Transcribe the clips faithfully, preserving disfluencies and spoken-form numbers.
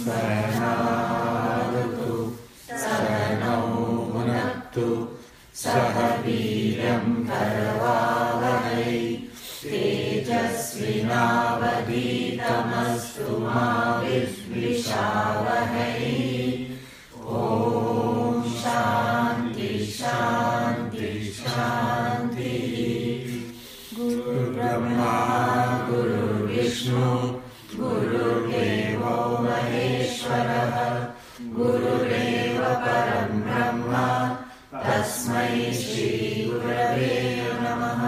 सहनावतु सहनौ भुनक्तु सह वीर्यं करवावहै तेजस्विनावधीतमस्तु मा विद्विषावहै। ओम शांति शांति शांति। गुरुर्ब्रह्मा गुरुर्विष्णु गुरुर्देवो महेश्वरः गुरुरेव परं ब्रह्म तस्मै श्री गुरवे नमः।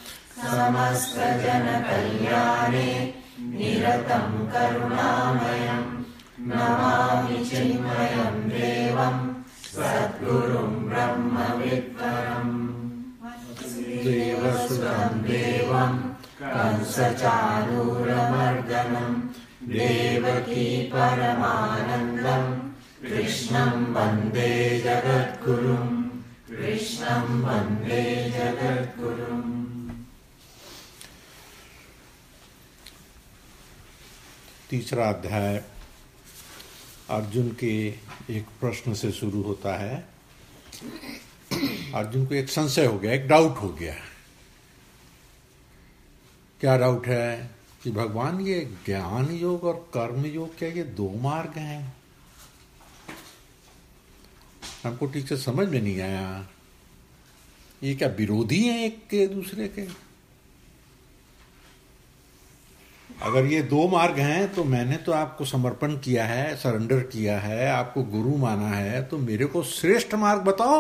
समस्तजनकल्याणे निरतं करुणामयं नमामि चिन्मयं देवं सद्गुरुं ब्रह्मविद्वरम्। देवसुतं देवं कंसचाणूरमर्दनं देवकी परमानन्दं कृष्णं वन्दे जगद्गुरुं कृष्णं वन्दे जगद्गुरुम्। तीसरा अध्याय अर्जुन के एक प्रश्न से शुरू होता है। अर्जुन को एक संशय हो गया, एक डाउट हो गया। क्या डाउट है कि भगवान ये ज्ञान योग और कर्म योग क्या ये दो मार्ग हैं? हमको ठीक से समझ में नहीं आया। ये क्या विरोधी हैं एक के दूसरे के? अगर ये दो मार्ग हैं तो मैंने तो आपको समर्पण किया है, सरेंडर किया है, आपको गुरु माना है, तो मेरे को श्रेष्ठ मार्ग बताओ।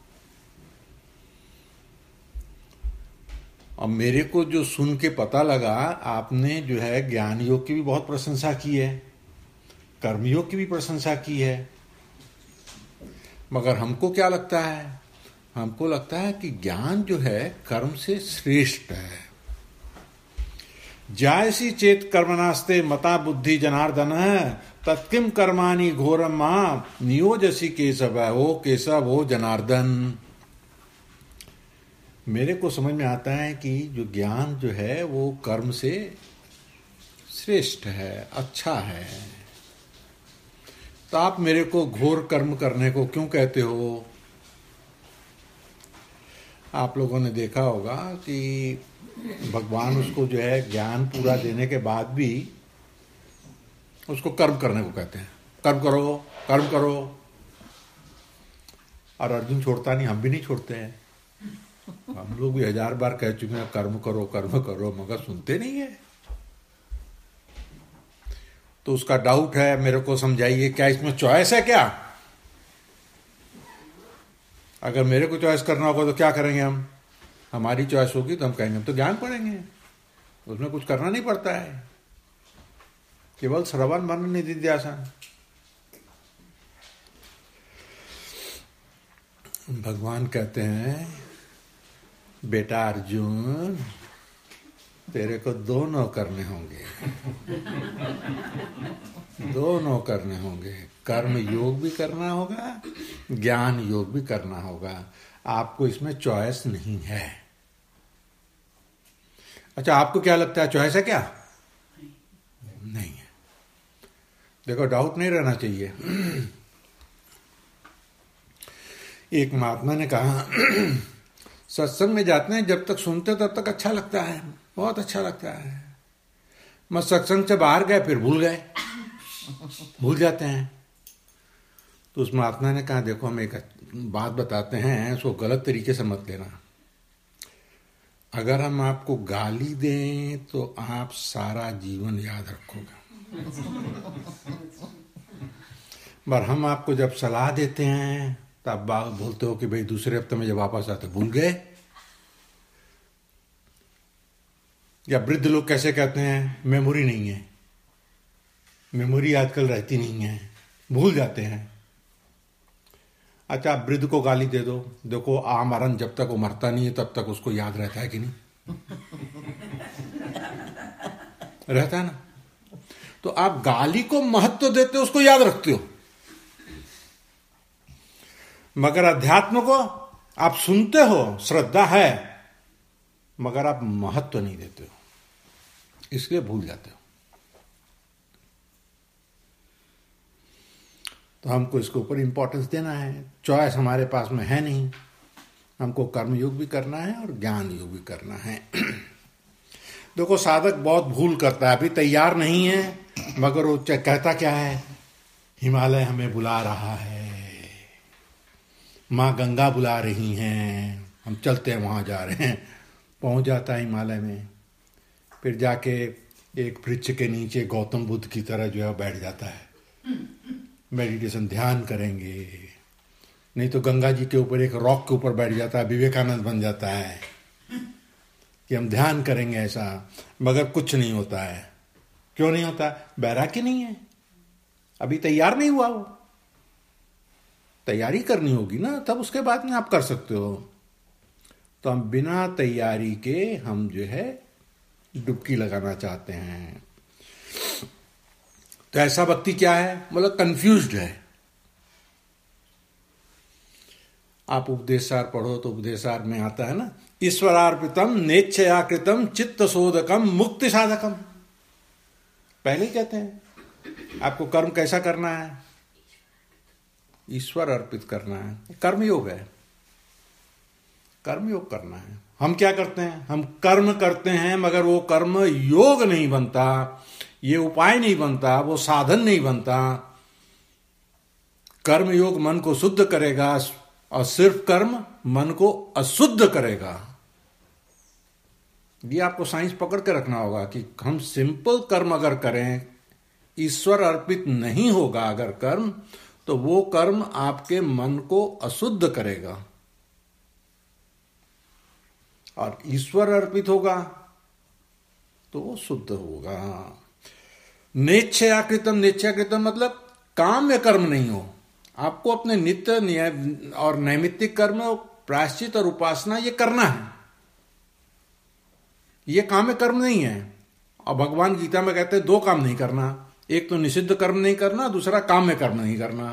और मेरे को जो सुन के पता लगा, आपने जो है ज्ञान योग की भी बहुत प्रशंसा की है, कर्मयोग की भी प्रशंसा की है, मगर हमको क्या लगता है? हमको लगता है कि ज्ञान जो है कर्म से श्रेष्ठ है। जायसी चेत कर्मणास्ते मता बुद्धि जनार्दन तत्किम कर्माणि घोरम मां नियोजसी केशव। हो केशव हो जनार्दन। मेरे को समझ में आता है कि जो ज्ञान जो है वो कर्म से श्रेष्ठ है, अच्छा है। तो आप मेरे को घोर कर्म करने को क्यों कहते हो? आप लोगों ने देखा होगा कि भगवान उसको जो है ज्ञान पूरा देने के बाद भी उसको कर्म करने को कहते हैं। कर्म करो, कर्म करो। और अर्जुन छोड़ता नहीं, हम भी नहीं छोड़ते हैं। हम लोग भी हजार बार कह चुके हैं कर्म करो कर्म करो, मगर सुनते नहीं है। तो उसका डाउट है, मेरे को समझाइए, क्या इसमें चॉइस है क्या? अगर मेरे को चॉइस करना होगा तो क्या करेंगे हम? हमारी चॉइस होगी तो हम कहेंगे हम तो ज्ञान पढ़ेंगे, उसमें कुछ करना नहीं पड़ता है, केवल श्रवण मनन निधिध्यासन। भगवान कहते हैं, बेटा अर्जुन तेरे को दोनों करने होंगे, दोनों करने होंगे। कर्म योग भी करना होगा, ज्ञान योग भी करना होगा। आपको इसमें चॉइस नहीं है। अच्छा, आपको क्या लगता है चॉइस है क्या? नहीं है। देखो, डाउट नहीं रहना चाहिए। एक महात्मा ने कहा, सत्संग में जाते हैं, जब तक सुनते तब तक अच्छा लगता है, बहुत अच्छा लगता है। मैं सत्संग से बाहर गए फिर भूल गए, भूल जाते हैं। तो उस महात्मा ने कहा, देखो हम एक बात बताते हैं, उसको गलत तरीके से मत लेना। अगर हम आपको गाली दें तो आप सारा जीवन याद रखोगे, पर हम आपको जब सलाह देते हैं तब आप बोलते हो कि भाई दूसरे हफ्ते में जब वापस आते भूल गए। या वृद्ध लोग कैसे कहते हैं, मेमोरी नहीं है, मेमोरी आजकल रहती नहीं है, भूल जाते हैं। अच्छा, आप वृद्ध को गाली दे दो, देखो आमरण जब तक वो मरता नहीं है तब तक उसको याद रहता है कि नहीं? रहता है ना। तो आप गाली को महत्व देते हो, उसको याद रखते हो, मगर अध्यात्म को आप सुनते हो, श्रद्धा है, मगर आप महत्व नहीं देते हो, इसलिए भूल जाते हो। तो हमको इसके ऊपर इम्पोर्टेंस देना है। चॉइस हमारे पास में है नहीं, हमको कर्म योग भी करना है और ज्ञान योग भी करना है। देखो साधक बहुत भूल करता है, अभी तैयार नहीं है, मगर वो कहता क्या है, हिमालय हमें बुला रहा है, माँ गंगा बुला रही हैं, हम चलते हैं वहाँ जा रहे हैं। पहुँच जाता है हिमालय में, फिर जाके एक वृक्ष के नीचे गौतम बुद्ध की तरह जो है बैठ जाता है, मेडिटेशन ध्यान करेंगे। नहीं तो गंगा जी के ऊपर एक रॉक के ऊपर बैठ जाता है, विवेकानंद बन जाता है कि हम ध्यान करेंगे ऐसा, मगर कुछ नहीं होता है। क्यों नहीं होता? बैराग्य नहीं है, अभी तैयार नहीं हुआ। वो तैयारी करनी होगी ना, तब उसके बाद में आप कर सकते हो। तो हम बिना तैयारी के हम जो है डुबकी लगाना चाहते हैं। तो ऐसा व्यक्ति क्या है, मतलब कंफ्यूज्ड है। आप उपदेशार पढ़ो तो उपदेशार में आता है ना, ईश्वरार्पितम नेच्छयाकृतम चित्त शोधकम मुक्ति साधकम। पहले ही कहते हैं आपको कर्म कैसा करना है, ईश्वर अर्पित करना है। कर्म योग है, कर्म योग करना है। हम क्या करते हैं, हम कर्म करते हैं, मगर वो कर्म योग नहीं बनता, ये उपाय नहीं बनता, वो साधन नहीं बनता। कर्म योग मन को शुद्ध करेगा और सिर्फ कर्म मन को अशुद्ध करेगा। ये आपको साइंस पकड़ के रखना होगा कि हम सिंपल कर्म अगर करें, ईश्वर अर्पित नहीं होगा अगर कर्म, तो वो कर्म आपके मन को अशुद्ध करेगा। और ईश्वर अर्पित होगा तो वो शुद्ध होगा। नेच्छयाकृतम, नेच्छयाकृतम मतलब काम्य कर्म नहीं हो। आपको अपने नित्य और नैमित्तिक कर्म, प्रायश्चित और उपासना ये करना है, ये काम्य कर्म नहीं है। और भगवान गीता में कहते हैं दो काम नहीं करना, एक तो निषिद्ध कर्म नहीं करना, दूसरा काम्य कर्म नहीं करना।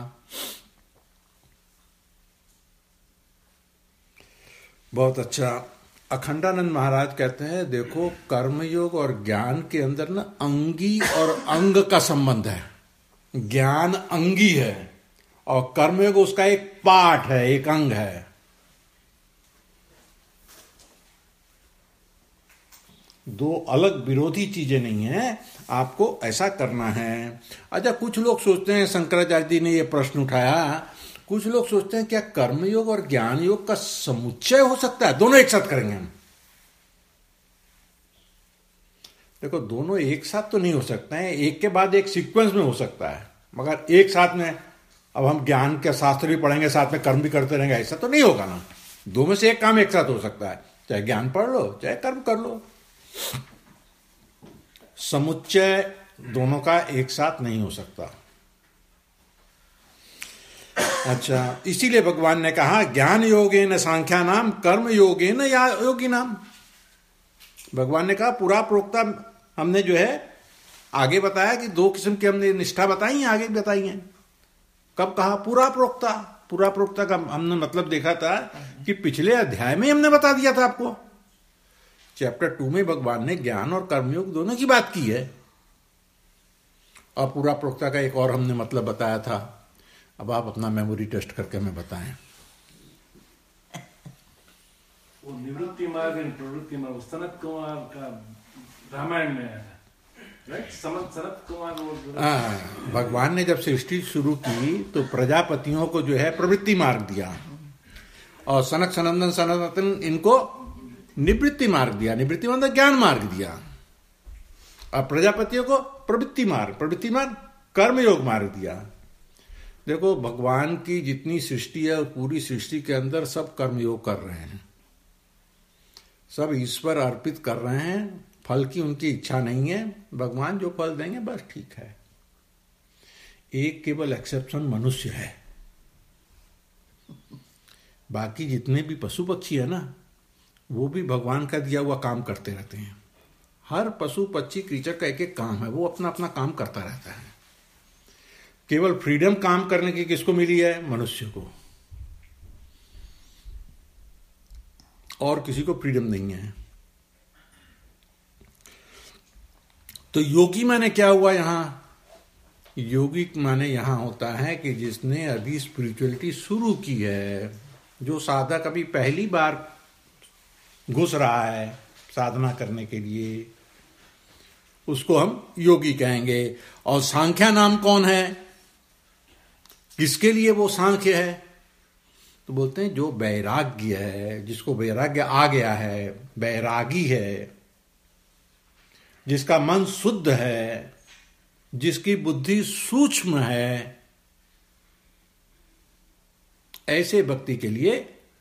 बहुत अच्छा। अखंडानंद महाराज कहते हैं देखो कर्मयोग और ज्ञान के अंदर ना अंगी और अंग का संबंध है। ज्ञान अंगी है और कर्मयोग उसका एक पार्ट है, एक अंग है। दो अलग विरोधी चीजें नहीं है, आपको ऐसा करना है। अच्छा, कुछ लोग सोचते हैं, शंकराचार्य जी ने यह प्रश्न उठाया, कुछ लोग सोचते हैं क्या कर्मयोग और ज्ञान योग का समुच्चय हो सकता है, दोनों एक साथ करेंगे हम? देखो दोनों एक साथ तो नहीं हो सकते हैं, एक के बाद एक सीक्वेंस में हो सकता है, मगर एक साथ में अब हम ज्ञान के शास्त्र भी पढ़ेंगे साथ में कर्म भी करते रहेंगे, ऐसा तो नहीं होगा ना। दो में से एक काम एक साथ हो सकता है, चाहे ज्ञान पढ़ लो चाहे कर्म कर लो। समुच्चय दोनों का एक साथ नहीं हो सकता। अच्छा, इसीलिए भगवान ने कहा ज्ञान योगेन सांख्या नाम कर्म योगेन या योगी नाम। भगवान ने कहा पूरा प्रोक्ता हमने जो है आगे बताया कि दो किस्म की हमने निष्ठा बताई है, आगे बताई है। कब कहा? पूरा प्रोक्ता। पूरा प्रोक्ता का हमने मतलब देखा था कि पिछले अध्याय में हमने बता दिया था आपको। चैप्टर टू में भगवान ने ज्ञान और कर्मयोग दोनों की बात की है, और पूरा प्रोक्ता का एक और हमने मतलब बताया था। अब आप अपना मेमोरी टेस्ट करके हमें बताएं। वो निवृत्ति मार्ग और प्रवृत्ति मार्ग सनत कुमार का रामायण में है, राइट? सनत कुमार हाँ, भगवान ने जब सृष्टि शुरू की तो प्रजापतियों को जो है प्रवृत्ति मार्ग दिया, और सनक सनंदन सनातन इनको निवृत्ति मार्ग दिया। निवृत्ति मतलब ज्ञान मार्ग दिया, और प्रजापतियों को प्रवृत्ति मार्ग, प्रवृत्ति मार्ग कर्मयोग मार्ग दिया। देखो भगवान की जितनी सृष्टि है, पूरी सृष्टि के अंदर सब कर्मयोग कर रहे हैं, सब ईश्वर अर्पित कर रहे हैं। फल की उनकी इच्छा नहीं है, भगवान जो फल देंगे बस ठीक है। एक केवल एक्सेप्शन मनुष्य है, बाकी जितने भी पशु पक्षी है ना, वो भी भगवान का दिया हुआ काम करते रहते हैं। हर पशु पक्षी क्रीचर का एक एक काम है, वो अपना अपना काम करता रहता है। केवल फ्रीडम काम करने की किसको मिली है? मनुष्य को, और किसी को फ्रीडम नहीं है। तो योगी माने क्या हुआ यहां? योगिक माने यहां होता है कि जिसने अभी स्पिरिचुअलिटी शुरू की है, जो साधक अभी पहली बार घुस रहा है साधना करने के लिए, उसको हम योगी कहेंगे। और सांख्या नाम कौन है, किसके लिए वो सांख्य है? तो बोलते हैं जो वैराग्य है, जिसको वैराग्य आ गया है, वैरागी है, जिसका मन शुद्ध है, जिसकी बुद्धि सूक्ष्म है, ऐसे व्यक्ति के लिए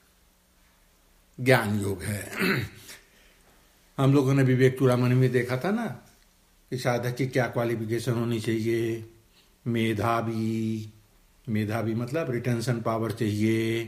ज्ञान योग है। हम लोगों ने विवेक चूड़ामणि में देखा था ना कि साधक की क्या क्वालिफिकेशन होनी चाहिए। मेधावी, मेधावी मतलब रिटेंशन पावर चाहिए।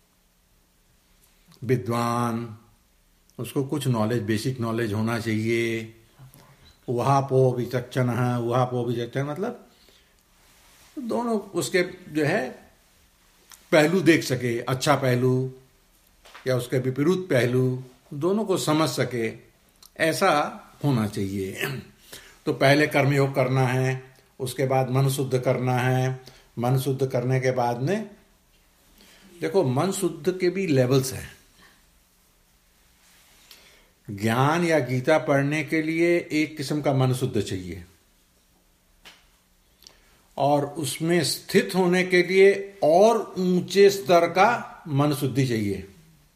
विद्वान, उसको कुछ नॉलेज, बेसिक नॉलेज होना चाहिए। उहापो विचक्षण है, उहापो विचक्षण मतलब दोनों उसके जो है पहलू देख सके, अच्छा पहलू या उसके विपरीत पहलू, दोनों को समझ सके, ऐसा होना चाहिए। तो पहले कर्मयोग करना है, उसके बाद मन शुद्ध करना है। मन शुद्ध करने के बाद में देखो, मन शुद्ध के भी लेवल्स हैं। ज्ञान या गीता पढ़ने के लिए एक किस्म का मन शुद्ध चाहिए, और उसमें स्थित होने के लिए और ऊंचे स्तर का मन शुद्धि चाहिए,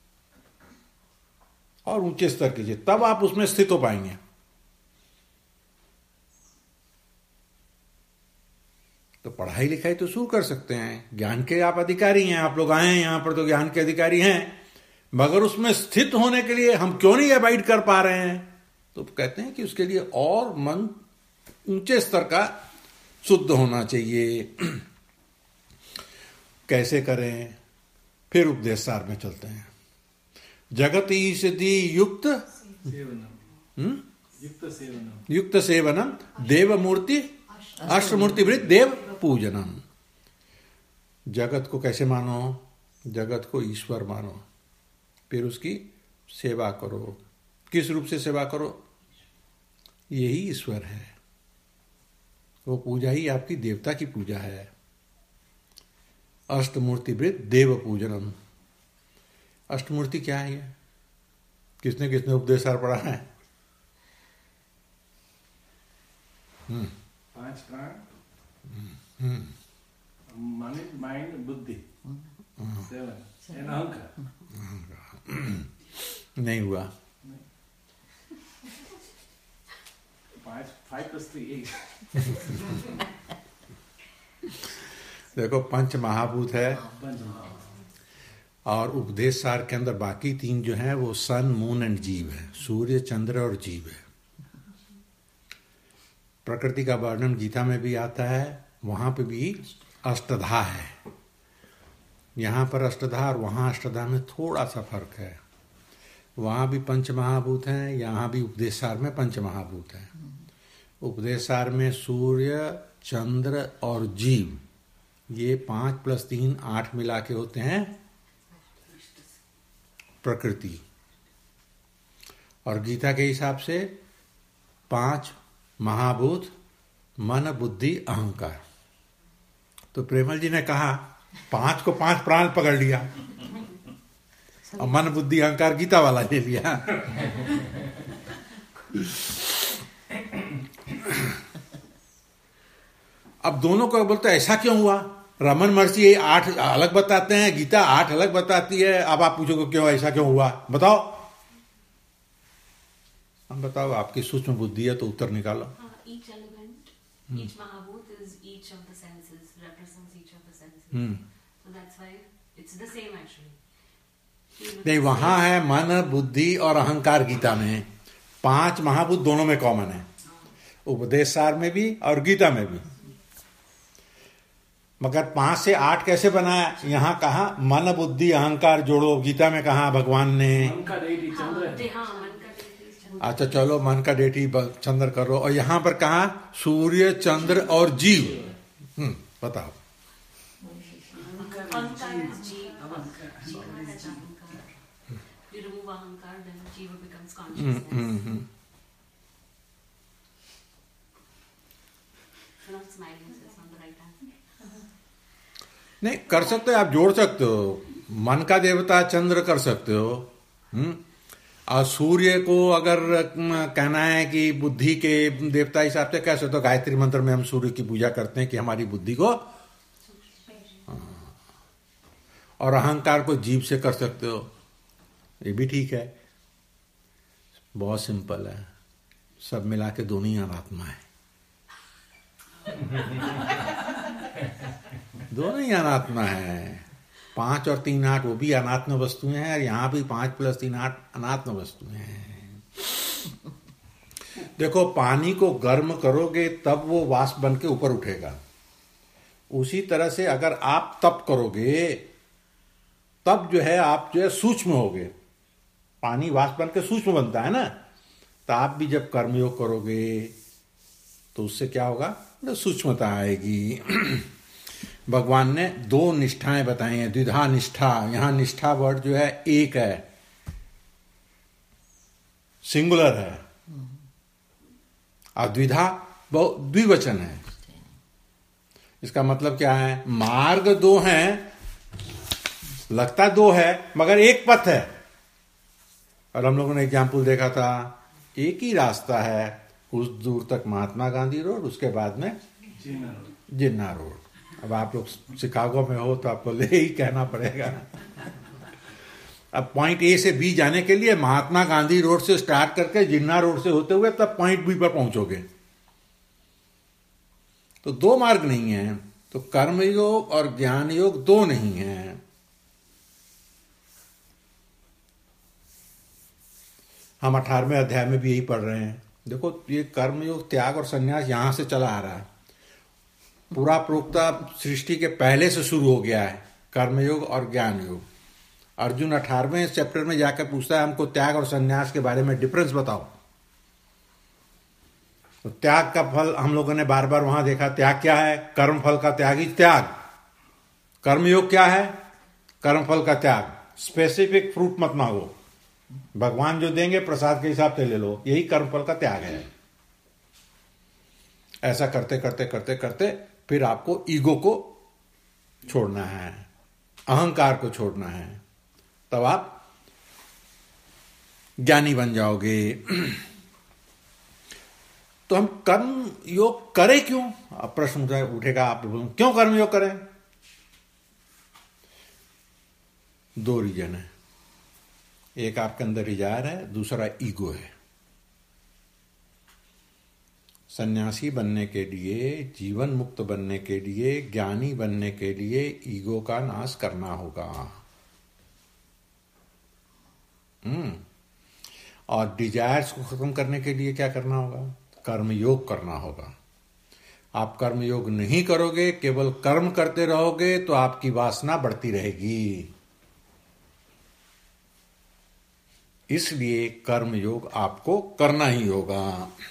और ऊंचे स्तर कीजिए, तब आप उसमें स्थित हो पाएंगे। तो पढ़ाई लिखाई तो शुरू कर सकते हैं, ज्ञान के आप अधिकारी हैं, आप लोग आए हैं यहां पर तो ज्ञान के अधिकारी हैं, मगर उसमें स्थित होने के लिए हम क्यों नहीं अवॉइड कर पा रहे हैं? तो कहते हैं कि उसके लिए और मन ऊंचे स्तर का शुद्ध होना चाहिए। कैसे करें? फिर उपदेश सार में चलते हैं। जगत ईषदि युक्त सेवनम, युक्त सेवनम, युक्त सेवनम, देव मूर्ति अष्टमूर्ति वृत्त देव पूजनम। जगत को कैसे मानो? जगत को ईश्वर मानो, फिर उसकी सेवा करो। किस रूप से सेवा करो? यही ईश्वर है, वो पूजा ही आपकी देवता की पूजा है। अष्टमूर्ति वृत्त देव पूजनम। अष्टमूर्ति क्या है? ये किसने किसने उपदेशार पढ़ा है? हम्म पांच प्राण, मन, माइंड, बुद्धि, सेवन एंड अहंकार। नहीं हुआ। पांच, फाइव प्लस थ्री एट। देखो, पंच महाभूत है, और उपदेश सार के अंदर बाकी तीन जो हैं वो सन, मून एंड जीव है। सूर्य, चंद्र और जीव है। प्रकृति का वर्णन गीता में भी आता है, वहां पे भी अष्टधा है। यहां पर अष्टधा और वहां अष्टधा में थोड़ा सा फर्क है। वहां भी पंच महाभूत हैं, यहां भी उपदेश सार में पंच महाभूत हैं। उपदेश सार में सूर्य, चंद्र और जीव, ये पांच प्लस तीन आठ मिला के होते हैं प्रकृति। और गीता के हिसाब से पांच महाभूत मन, बुद्धि, अहंकार। तो प्रेमल जी ने कहा पांच को पांच प्राण पकड़ लिया और मन, बुद्धि, अहंकार गीता वाला ले लिया। अब दोनों को बोलते ऐसा क्यों हुआ? रमन महर्षि आठ अलग बताते हैं, गीता आठ अलग बताती है। अब आप पूछोगे क्यों, ऐसा क्यों हुआ? बताओ, हम बताओ, आपकी सूक्ष्म बुद्धि है तो उत्तर निकालो। Each element, each mahabhut is each of the senses, represents each of the senses. Hmm. So that's why it's the same actually. नहीं, वहां है मन, बुद्धि और अहंकार। गीता में पांच महाभूत दोनों में कॉमन है, उपदेश सार में भी और गीता में भी। मगर पांच से आठ कैसे बनाया? यहाँ कहा मन, बुद्धि, अहंकार जोड़ो। गीता में कहा भगवान ने? मन का देवी चंद्र है। हाँ, मन का देवी चंद्र। अच्छा चलो, मन का डेटी चंद्र करो। और यहाँ पर कहा सूर्य, चंद्र और जीव। हम्म बताओ। अहंकार is जीव, जीव है अहंकार। You remove अहंकार, then जीव becomes consciousness. Krishna smiling says on the right hand. नहीं कर सकते हो, आप जोड़ सकते हो, मन का देवता चंद्र कर सकते हो। हम्म और सूर्य को अगर कहना है कि बुद्धि के देवता हिसाब से कैसे, तो गायत्री मंत्र में हम सूर्य की पूजा करते हैं कि हमारी बुद्धि को, और अहंकार को जीभ से कर सकते हो, ये भी ठीक है। बहुत सिंपल है, सब मिला के दोनों ही अनात्मा है। दोनों ही अनात्मा है। पांच और तीन आठ वो भी अनात्म वस्तुएं हैं, और यहां भी पांच प्लस तीन आठ अनात्म वस्तुएं हैं। देखो, पानी को गर्म करोगे तब वो वाष्प बन के ऊपर उठेगा। उसी तरह से अगर आप तप करोगे तब जो है आप जो है सूक्ष्म होगे। पानी वाष्प बन के सूक्ष्म बनता है ना, तो आप भी जब कर्मयोग करोगे तो उससे क्या होगा, सूक्ष्मता आएगी। भगवान ने दो निष्ठाएं बताई हैं, द्विधा निष्ठा। यहां निष्ठा वर्ड जो है एक है, सिंगुलर है, और द्विधा बहुत द्विवचन है। इसका मतलब क्या है, मार्ग दो हैं, लगता दो है मगर एक पथ है। और हम लोगों ने एग्जाम्पल देखा था, एक ही रास्ता है, कुछ दूर तक महात्मा गांधी रोड, उसके बाद में जिन्ना रोड। अब आप लोग शिकागो में हो तो आपको ले ही कहना पड़ेगा। अब पॉइंट ए से बी जाने के लिए महात्मा गांधी रोड से स्टार्ट करके जिन्ना रोड से होते हुए तब पॉइंट बी पर पहुंचोगे। तो दो मार्ग नहीं है, तो कर्मयोग और ज्ञान योग दो नहीं है। हम अठारहवें अध्याय में भी यही पढ़ रहे हैं। देखो, ये कर्मयोग, त्याग और संन्यास यहां से चला आ रहा है। पूरा प्रोक्ता सृष्टि के पहले से शुरू हो गया है, कर्मयोग और ज्ञान योग। अर्जुन अठारहवें चैप्टर में जाकर पूछता है, हमको त्याग और संन्यास के बारे में डिफरेंस बताओ। तो त्याग का फल हम लोगों ने बार बार वहां देखा। त्याग क्या है, कर्म फल का त्याग ही त्याग। कर्मयोग क्या है, कर्म फल का त्याग। स्पेसिफिक फ्रूट मत मांगो, भगवान जो देंगे प्रसाद के हिसाब से ले लो, यही कर्मफल का त्याग है। ऐसा करते करते करते करते फिर आपको ईगो को छोड़ना है, अहंकार को छोड़ना है, तब आप ज्ञानी बन जाओगे। तो हम कर्म योग करें क्यों? अब प्रश्न उठेगा, आप बोलो क्यों कर्म योग करें? दो रीजन है, एक आपके अंदर डिजायर है, दूसरा ईगो है। सन्यासी बनने के लिए, जीवन मुक्त बनने के लिए, ज्ञानी बनने के लिए ईगो का नाश करना होगा। हम्म और डिजायर्स को खत्म करने के लिए क्या करना होगा? कर्मयोग करना होगा। आप कर्मयोग नहीं करोगे, केवल कर्म करते रहोगे तो आपकी वासना बढ़ती रहेगी। इसलिए कर्मयोग आपको करना ही होगा।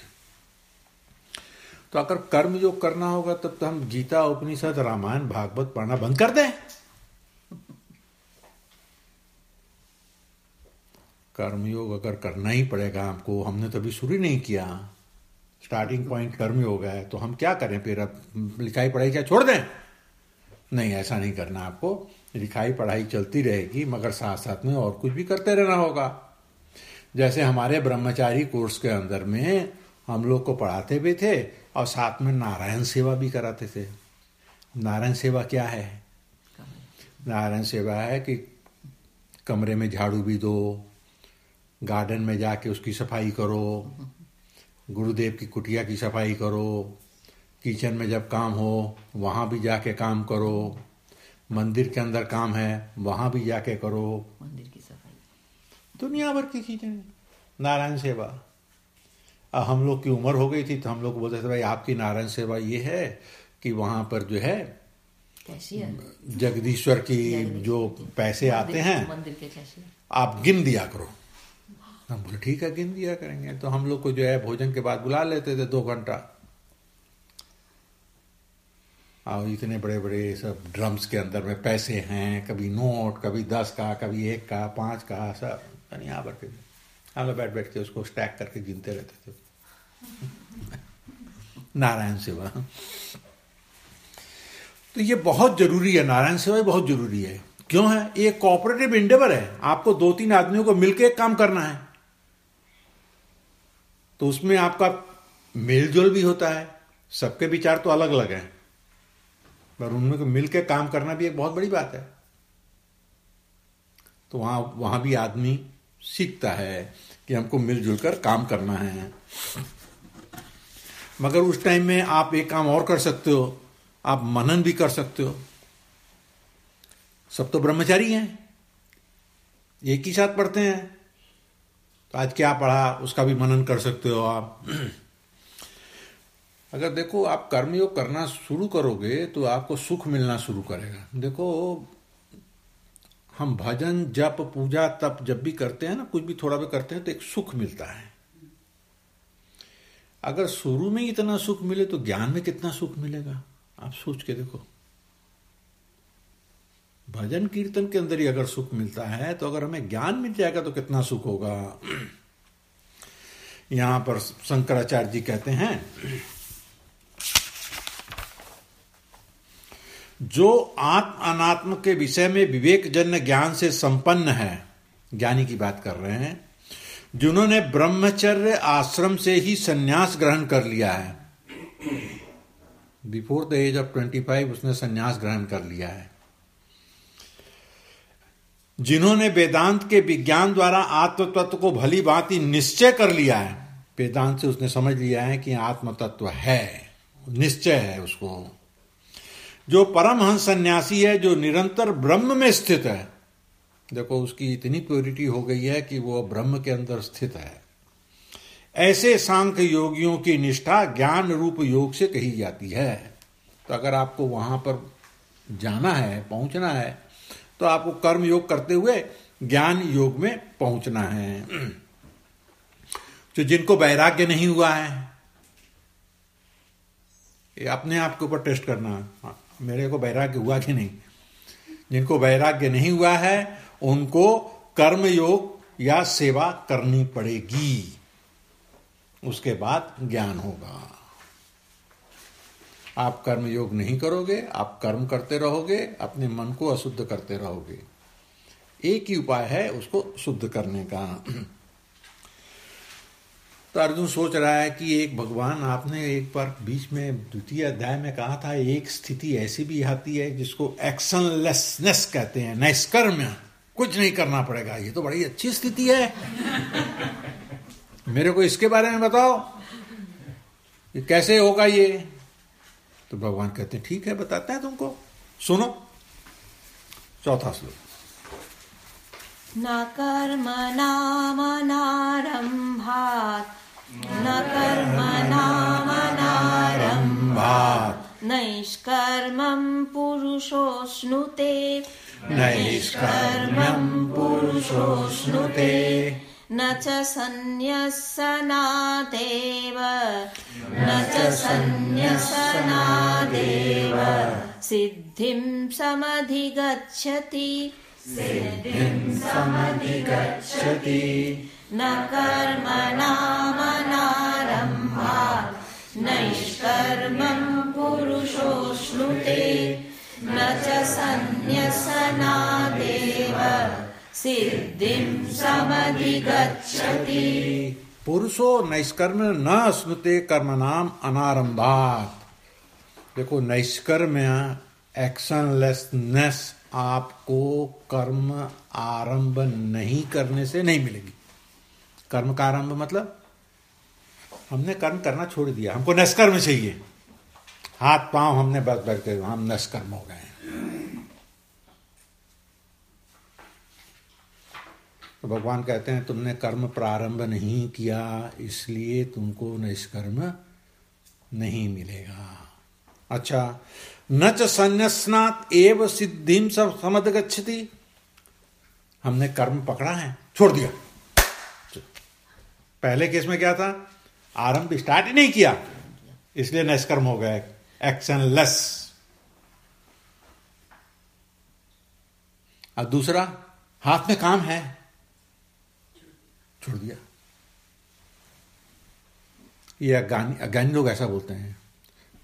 तो अगर कर्मयोग करना होगा तब तो हम गीता, उपनिषद, रामायण, भागवत पढ़ना बंद कर दें। कर्मयोग अगर करना ही पड़ेगा हमको, हमने तो अभी शुरू नहीं किया, स्टार्टिंग पॉइंट कर्मयोग है, तो हम क्या करें फिर? अब लिखाई पढ़ाई क्या छोड़ दें? नहीं, ऐसा नहीं करना। आपको लिखाई पढ़ाई चलती रहेगी, मगर साथ साथ में और कुछ भी करते रहना होगा। जैसे हमारे ब्रह्मचारी कोर्स के अंदर में हम लोग को पढ़ाते भी थे और साथ में नारायण सेवा भी कराते थे। नारायण सेवा क्या है? नारायण सेवा है कि कमरे में झाड़ू भी दो, गार्डन में जाके उसकी सफाई करो, गुरुदेव की कुटिया की सफाई करो, किचन में जब काम हो वहाँ भी जाके काम करो, मंदिर के अंदर काम है वहाँ भी जाके करो, मंदिर की सफाई, दुनिया भर की चीजें। नारायण सेवा। अब हम लोग की उम्र हो गई थी तो हम लोग बोलते थे, भाई आपकी नारायण सेवा ये है कि वहाँ पर जो है जगदीश्वर की जो पैसे आते हैं मंदिर के कैशियर आप गिन दिया करो। हम बोले ठीक है, गिन दिया करेंगे। तो हम लोग को जो है भोजन के बाद बुला लेते थे दो घंटा, और इतने बड़े बड़े सब ड्रम्स के अंदर में पैसे हैं, कभी नोट, कभी दस का, कभी एक का, पांच का, सब यहाँ पर के हम लोग बैठ बैठ के उसको स्टैक करके गिनते रहते थे। नारायण सेवा। तो ये बहुत जरूरी है, नारायण सेवा बहुत जरूरी है। क्यों है? ये कोऑपरेटिव इंडेवर है, आपको दो तीन आदमियों को मिलकर एक काम करना है, तो उसमें आपका मेलजोल भी होता है। सबके विचार तो अलग अलग हैं, पर उनमें मिलकर काम करना भी एक बहुत बड़ी बात है। तो वहां वहां भी आदमी सीखता है कि हमको मिलजुल कर काम करना है। मगर उस टाइम में आप एक काम और कर सकते हो, आप मनन भी कर सकते हो। सब तो ब्रह्मचारी हैं, एक ही साथ पढ़ते हैं, तो आज क्या पढ़ा उसका भी मनन कर सकते हो आप। अगर देखो आप कर्मयोग करना शुरू करोगे तो आपको सुख मिलना शुरू करेगा। देखो हम भजन जप पूजा तप जब भी करते हैं ना, कुछ भी थोड़ा भी करते हैं तो एक सुख मिलता है। अगर शुरू में इतना सुख मिले तो ज्ञान में कितना सुख मिलेगा, आप सोच के देखो। भजन कीर्तन के अंदर ही अगर सुख मिलता है तो अगर हमें ज्ञान मिल जाएगा तो कितना सुख होगा। यहां पर शंकराचार्य जी कहते हैं, जो आत्म अनात्म के विषय में विवेक जन्य ज्ञान से संपन्न है, ज्ञानी की बात कर रहे हैं, जिन्होंने ब्रह्मचर्य आश्रम से ही संन्यास ग्रहण कर लिया है, before the age of twenty five उसने संन्यास ग्रहण कर लिया है, जिन्होंने वेदांत के विज्ञान द्वारा आत्म तत्व को भली भांति निश्चय कर लिया है, वेदांत से उसने समझ लिया है कि आत्म तत्व है, निश्चय है उसको, जो परमहंस सन्यासी है, जो निरंतर ब्रह्म में स्थित है। देखो उसकी इतनी प्योरिटी हो गई है कि वो ब्रह्म के अंदर स्थित है। ऐसे सांख्य योगियों की निष्ठा ज्ञान रूप योग से कही जाती है। तो अगर आपको वहां पर जाना है, पहुंचना है, तो आपको कर्म योग करते हुए ज्ञान योग में पहुंचना है। तो जिनको वैराग्य नहीं हुआ है, ये अपने आप के ऊपर टेस्ट करना, मेरे को वैराग्य हुआ कि नहीं। जिनको वैराग्य नहीं हुआ है उनको कर्म योग या सेवा करनी पड़ेगी, उसके बाद ज्ञान होगा। आप कर्म योग नहीं करोगे, आप कर्म करते रहोगे, अपने मन को अशुद्ध करते रहोगे। एक ही उपाय है उसको शुद्ध करने का। तो अर्जुन सोच रहा है कि एक भगवान, आपने एक बार बीच में द्वितीय अध्याय में कहा था, एक स्थिति ऐसी भी आती है जिसको एक्शनलेसनेस कहते हैं, निष्कर्म, कुछ नहीं करना पड़ेगा। ये तो बड़ी अच्छी स्थिति है, मेरे को इसके बारे में बताओ, ये कैसे होगा ये। तो भगवान कहते हैं ठीक है, बताते हैं तुमको, सुनो। चौथा श्लोक, न कर्मणामनारम्भात् न कर्मणामनारम्भात् नैष्कर्म्यं पुरुषोऽश्नुते नैष्कर्म्यं पुरुषोऽश्नुते न च सन्न्यसनादेव न च सन्न्यसनादेव सिद्धिं समधिगच्छति सिद्धिं समधिगच्छति न कर्मणामनारम्भात् नैष्कर्म्यं पुरुषोऽश्नुते न च सन्न्यसनादेव सिद्धिं समधिगच्छति। पुरुषो नैष्कर्म न अश्नुते कर्मणाम अनारंभात। देखो नैष्कर्म्य, एक्शनलेसनेस आपको कर्म आरंभ नहीं करने से नहीं मिलेगी। कर्म का आरंभ मतलब हमने कर्म करना छोड़ दिया, हमको निष्कर्म चाहिए, हाथ पांव हमने बस बैठ के हम निष्कर्म हो गए। तो भगवान कहते हैं तुमने कर्म प्रारंभ नहीं किया, इसलिए तुमको निष्कर्म नहीं मिलेगा। अच्छा, न च संन्यसनात् एव सिद्धिं समधिगच्छति। हमने कर्म पकड़ा है, छोड़ दिया। पहले केस में क्या था, आरंभ स्टार्ट ही नहीं किया, इसलिए निष्कर्म हो गए, एक्शनलेस। अब दूसरा, हाथ में काम है, छोड़ दिया। ये अज्ञानी अज्ञानी लोग ऐसा बोलते हैं,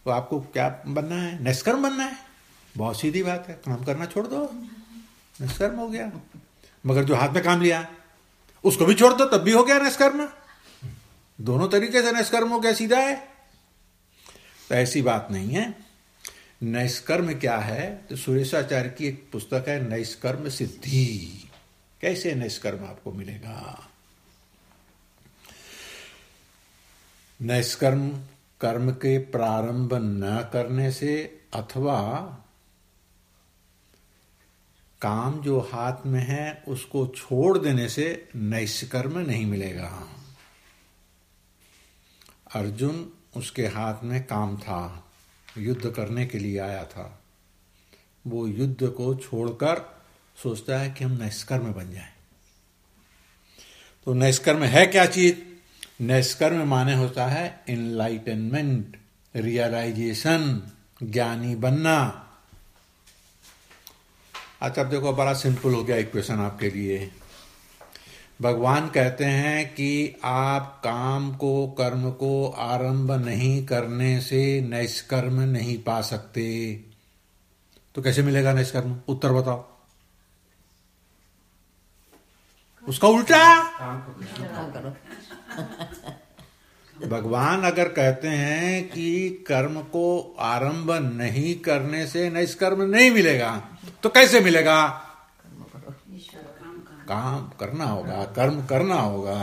तो आपको क्या बनना है? निष्कर्म बनना है। बहुत सीधी बात है, काम करना छोड़ दो, निष्कर्म हो गया। मगर जो हाथ में काम लिया उसको भी छोड़ दो, तब भी हो गया निष्कर्म। दोनों तरीके से निष्कर्म हो गया, सीधा है। तो ऐसी बात नहीं है। नैष्कर्म क्या है? तो सुरेशाचार्य की एक पुस्तक है नैष्कर्म सिद्धि। कैसे नैष्कर्म आपको मिलेगा? नैष्कर्म कर्म के प्रारंभ न करने से अथवा काम जो हाथ में है उसको छोड़ देने से नैष्कर्म नहीं मिलेगा। अर्जुन, उसके हाथ में काम था, युद्ध करने के लिए आया था। वो युद्ध को छोड़कर सोचता है कि हम नैष्कर्म बन जाएं। तो नैष्कर्म है क्या चीज? नैष्कर्म माने होता है इनलाइटनमेंट, रियलाइजेशन, ज्ञानी बनना। अच्छा, अब देखो, बड़ा सिंपल हो गया एक क्वेश्चन आपके लिए। भगवान कहते हैं कि आप काम को, कर्म को आरंभ नहीं करने से नैष्कर्म नहीं पा सकते। तो कैसे मिलेगा नैष्कर्म? उत्तर बताओ। उसका उल्टा। भगवान अगर कहते हैं कि कर्म को आरंभ नहीं करने से नैष्कर्म नहीं मिलेगा, तो कैसे मिलेगा? काम करना होगा, कर्म करना होगा।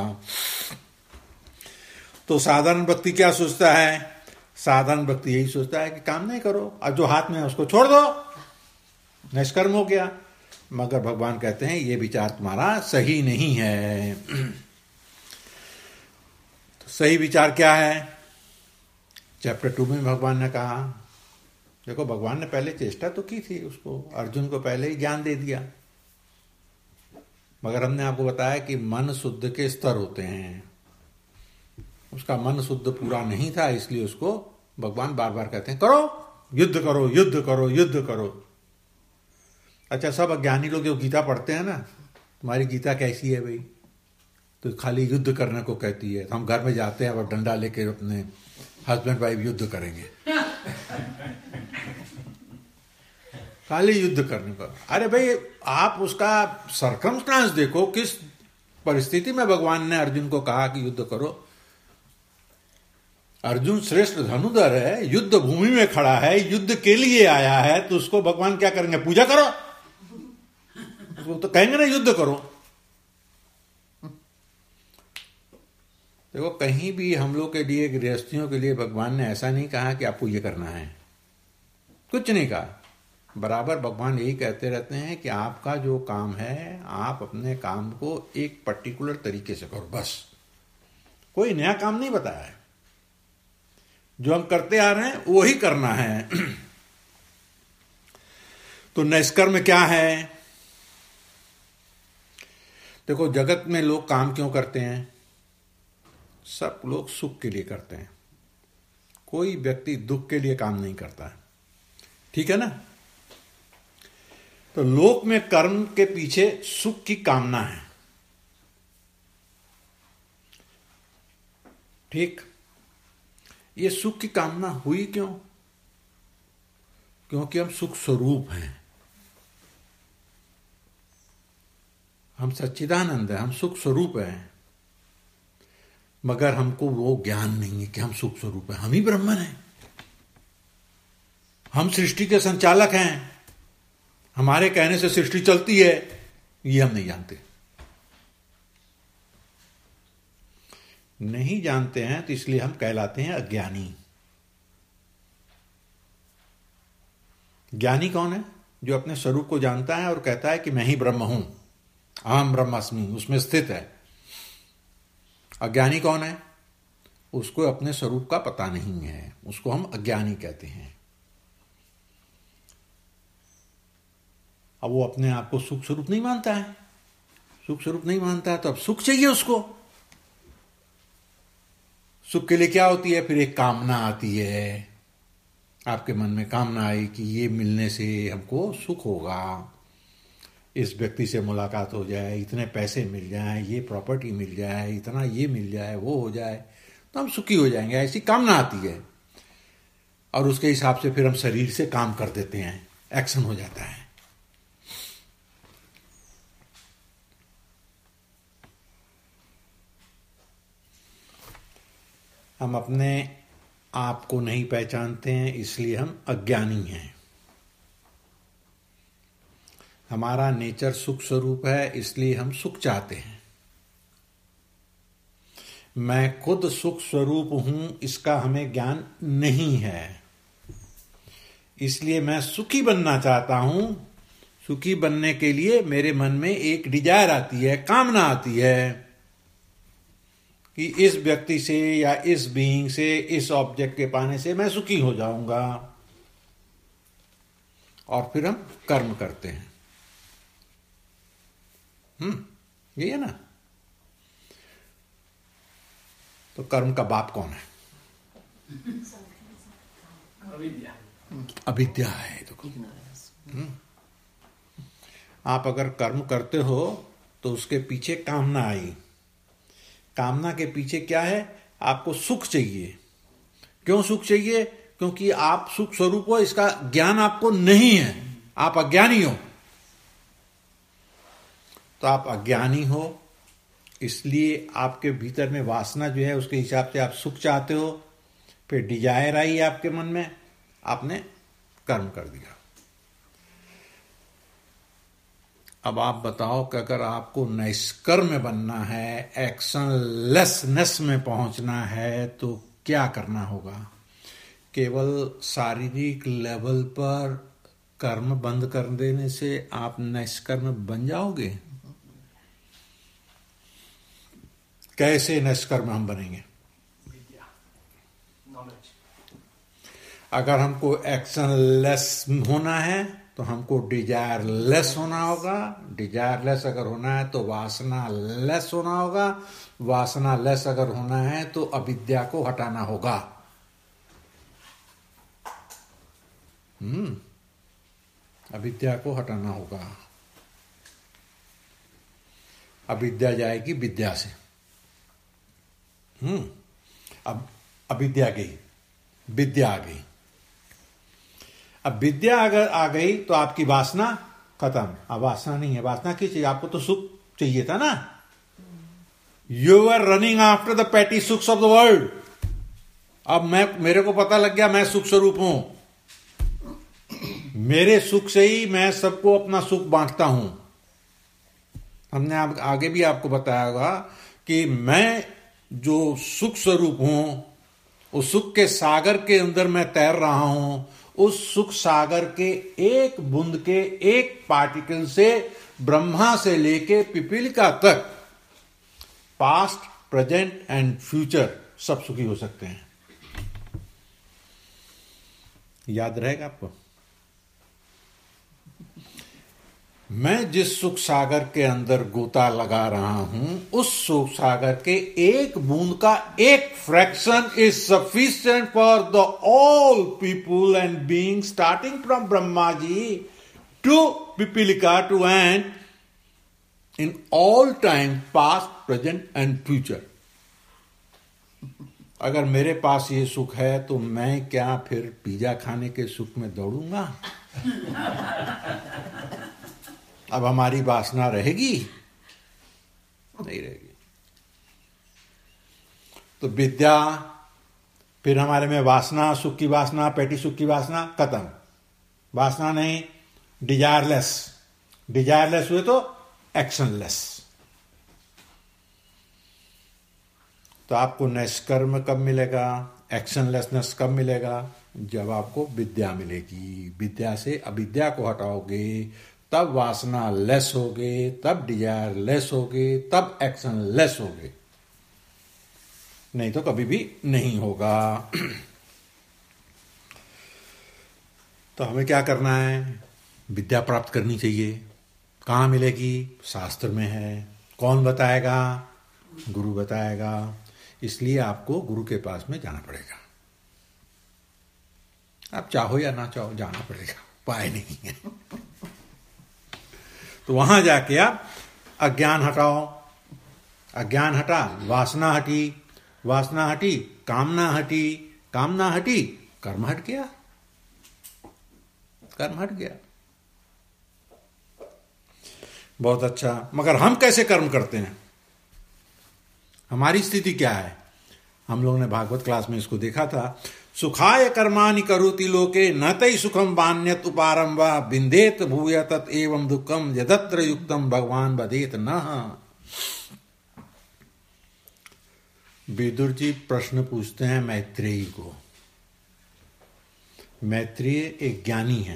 तो साधारण व्यक्ति क्या सोचता है? साधारण व्यक्ति यही सोचता है कि काम नहीं करो, और जो हाथ में है उसको छोड़ दो, निष्कर्म हो गया। मगर भगवान कहते हैं ये विचार तुम्हारा सही नहीं है। तो सही विचार क्या है? चैप्टर टू में भगवान ने कहा, देखो, भगवान ने पहले चेष्टा तो की थी, उसको अर्जुन को पहले ही ज्ञान दे दिया। मगर हमने आपको बताया कि मन शुद्ध के स्तर होते हैं। उसका मन शुद्ध पूरा नहीं था, इसलिए उसको भगवान बार बार कहते हैं करो, युद्ध करो, युद्ध करो, युद्ध करो। अच्छा, सब अज्ञानी लोग जो गीता पढ़ते हैं ना, तुम्हारी गीता कैसी है भाई? तो खाली युद्ध करने को कहती है। तो हम घर में जाते हैं और डंडा लेके अपने हस्बैंड वाइफ युद्ध करेंगे, खाली युद्ध करने को। अरे भाई, आप उसका सरकमस्टांस देखो, किस परिस्थिति में भगवान ने अर्जुन को कहा कि युद्ध करो। अर्जुन श्रेष्ठ धनुधर है, युद्ध भूमि में खड़ा है, युद्ध के लिए आया है, तो उसको भगवान क्या करेंगे? पूजा करो। उसको तो कहेंगे ना युद्ध करो। देखो, कहीं भी हम लोग के लिए, गृहस्थियों के लिए भगवान ने ऐसा नहीं कहा कि आपको ये करना है, कुछ नहीं कहा। बराबर भगवान यही कहते रहते हैं कि आपका जो काम है, आप अपने काम को एक पर्टिकुलर तरीके से करो, बस। कोई नया काम नहीं बताया है। जो हम करते आ रहे हैं वो ही करना है। तो नैष्कर्म क्या है? देखो, जगत में लोग काम क्यों करते हैं? सब लोग सुख के लिए करते हैं। कोई व्यक्ति दुख के लिए काम नहीं करता है, ठीक है ना? तो लोक में कर्म के पीछे सुख की कामना है, ठीक? ये सुख की कामना हुई क्यों? क्योंकि हम सुख स्वरूप हैं, हम सच्चिदानंद हैं, हम सुख स्वरूप हैं। मगर हमको वो ज्ञान नहीं है कि हम सुख स्वरूप हैं, हम ही ब्रह्मन हैं, हम सृष्टि के संचालक हैं, हमारे कहने से सृष्टि चलती है, ये हम नहीं जानते। नहीं जानते हैं तो इसलिए हम कहलाते हैं अज्ञानी। ज्ञानी कौन है? जो अपने स्वरूप को जानता है और कहता है कि मैं ही ब्रह्म हूं, अहम ब्रह्मास्मि, उसमें स्थित है। अज्ञानी कौन है? उसको अपने स्वरूप का पता नहीं है, उसको हम अज्ञानी कहते हैं। अब वो अपने आप को सुख स्वरूप नहीं मानता है। सुख स्वरूप नहीं मानता है तो अब सुख चाहिए उसको। सुख के लिए क्या होती है? फिर एक कामना आती है, आपके मन में कामना आई कि ये मिलने से हमको सुख होगा, इस व्यक्ति से मुलाकात हो जाए, इतने पैसे मिल जाए, ये प्रॉपर्टी मिल जाए, इतना, ये मिल जाए, वो हो जाए, तो हम सुखी हो जाएंगे, ऐसी कामना आती है। और उसके हिसाब से फिर हम शरीर से काम कर देते हैं, एक्शन हो जाता है। हम अपने आप को नहीं पहचानते हैं, इसलिए हम अज्ञानी हैं। हमारा नेचर सुख स्वरूप है, इसलिए हम सुख चाहते हैं। मैं खुद सुख स्वरूप हूं, इसका हमें ज्ञान नहीं है, इसलिए मैं सुखी बनना चाहता हूं। सुखी बनने के लिए मेरे मन में एक डिजायर आती है, कामना आती है कि इस व्यक्ति से या इस बीइंग से, इस ऑब्जेक्ट के पाने से मैं सुखी हो जाऊंगा। और फिर हम कर्म करते हैं। हम्म यही है ना। तो कर्म का बाप कौन है? अविद्या। अविद्या है। तो हम्म आप अगर कर्म करते हो तो उसके पीछे कामना आई। कामना के पीछे क्या है? आपको सुख चाहिए। क्यों सुख चाहिए? क्योंकि आप सुख स्वरूप हो, इसका ज्ञान आपको नहीं है, आप अज्ञानी हो। तो आप अज्ञानी हो, इसलिए आपके भीतर में वासना जो है उसके हिसाब से आप सुख चाहते हो। फिर डिजायर आई आपके मन में, आपने कर्म कर दिया। अब आप बताओ कि अगर आपको निष्कर्म बनना है, एक्शन लेसनेस में पहुंचना है, तो क्या करना होगा? केवल शारीरिक लेवल पर कर्म बंद कर देने से आप निष्कर्म बन जाओगे? कैसे निष्कर्म हम बनेंगे? विद्या, नॉलेज। अगर हमको एक्शन लेस होना है तो हमको डिजायर लेस होना होगा। डिजायर लेस अगर होना है तो वासना लेस होना होगा। वासना लेस अगर होना है तो अविद्या को हटाना होगा। हम्म अविद्या को हटाना होगा। अविद्या जाएगी विद्या से। हम्म अब अविद्या गई, विद्या आ गई। अब विद्या अगर आ गई तो आपकी वासना खत्म। अब वासना नहीं है। वासना की चाहिए? आपको तो सुख चाहिए था ना। You are running after the petty सुख्स ऑफ द वर्ल्ड। अब मैं मेरे को पता लग गया मैं सुख स्वरूप हूं। मेरे सुख से ही मैं सबको अपना सुख बांटता हूं। हमने आप, आगे भी आपको बताया होगा कि मैं जो सुख स्वरूप हूं, उस सुख के सागर के अंदर मैं तैर रहा हूं। उस सुख सागर के एक बूंद के एक पार्टिकल से ब्रह्मा से लेके पिपीलिका तक पास्ट, प्रेजेंट एंड फ्यूचर सब सुखी हो सकते हैं। याद रहेगा आपको? मैं जिस सुख सागर के अंदर गोता लगा रहा हूं, उस सुख सागर के एक बूंद का एक fraction is sufficient for the all people and being, starting from Brahma ji to पिपीलिका to and in all time past, present and future. अगर मेरे पास ये सुख है तो मैं क्या फिर पिज्जा खाने के सुख में दौड़ूंगा? अब हमारी वासना रहेगी? नहीं रहेगी। तो विद्या, फिर हमारे में वासना, सुख की वासना, पेटी सुख की वासना खत्म। वासना नहीं, डिजायरलेस। डिजायरलेस हुए तो एक्शनलेस। तो आपको निष्कर्म कब मिलेगा? एक्शनलेसनेस कब मिलेगा? जब आपको विद्या मिलेगी। विद्या से अविद्या को हटाओगे, तब वासना लेस होगे, तब डिजायर लेस होगे, तब एक्शन लेस होगे। नहीं तो कभी भी नहीं होगा। तो हमें क्या करना है? विद्या प्राप्त करनी चाहिए। कहाँ मिलेगी? शास्त्र में है। कौन बताएगा? गुरु बताएगा। इसलिए आपको गुरु के पास में जाना पड़ेगा। आप चाहो या ना चाहो जाना पड़ेगा, उपाय नहीं है। तो वहां जाके आप अज्ञान हटाओ। अज्ञान हटा, वासना हटी। वासना हटी, कामना हटी। कामना हटी, कर्म हट गया, कर्म हट गया। बहुत अच्छा। मगर हम कैसे कर्म करते हैं? हमारी स्थिति क्या है? हम लोगों ने भागवत क्लास में इसको देखा था। सुखाय कर्माणि करोति लोके न तै सुखम बान्यत उपारम वा बिंदेत भूय तत् एवं दुखम यदत्र युक्तम भगवान बदेत न। विदुर जी प्रश्न पूछते हैं मैत्रेयी को। मैत्रेय एक ज्ञानी है।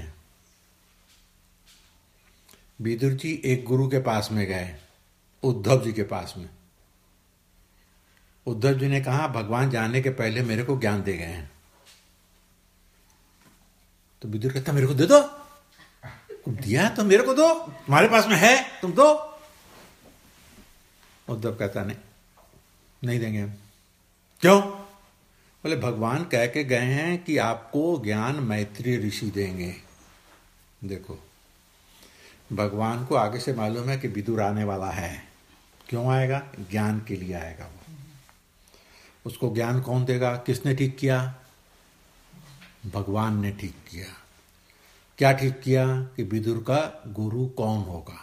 विदुर जी एक गुरु के पास में गए, उद्धव जी के पास में। उद्धव जी ने कहा भगवान जाने के पहले मेरे को ज्ञान दे गए हैं। तो विदुर कहता मेरे को दे दो, दिया तो मेरे को दो, तुम्हारे पास में है तुम दो। उद्धव कहता नहीं, नहीं देंगे हम। क्यों? बोले भगवान कह के गए हैं कि आपको ज्ञान मैत्रेय ऋषि देंगे। देखो, भगवान को आगे से मालूम है कि विदुर आने वाला है। क्यों आएगा? ज्ञान के लिए आएगा वो। उसको ज्ञान कौन देगा? किसने ठीक किया? भगवान ने ठीक किया। क्या ठीक किया? कि विदुर का गुरु कौन होगा।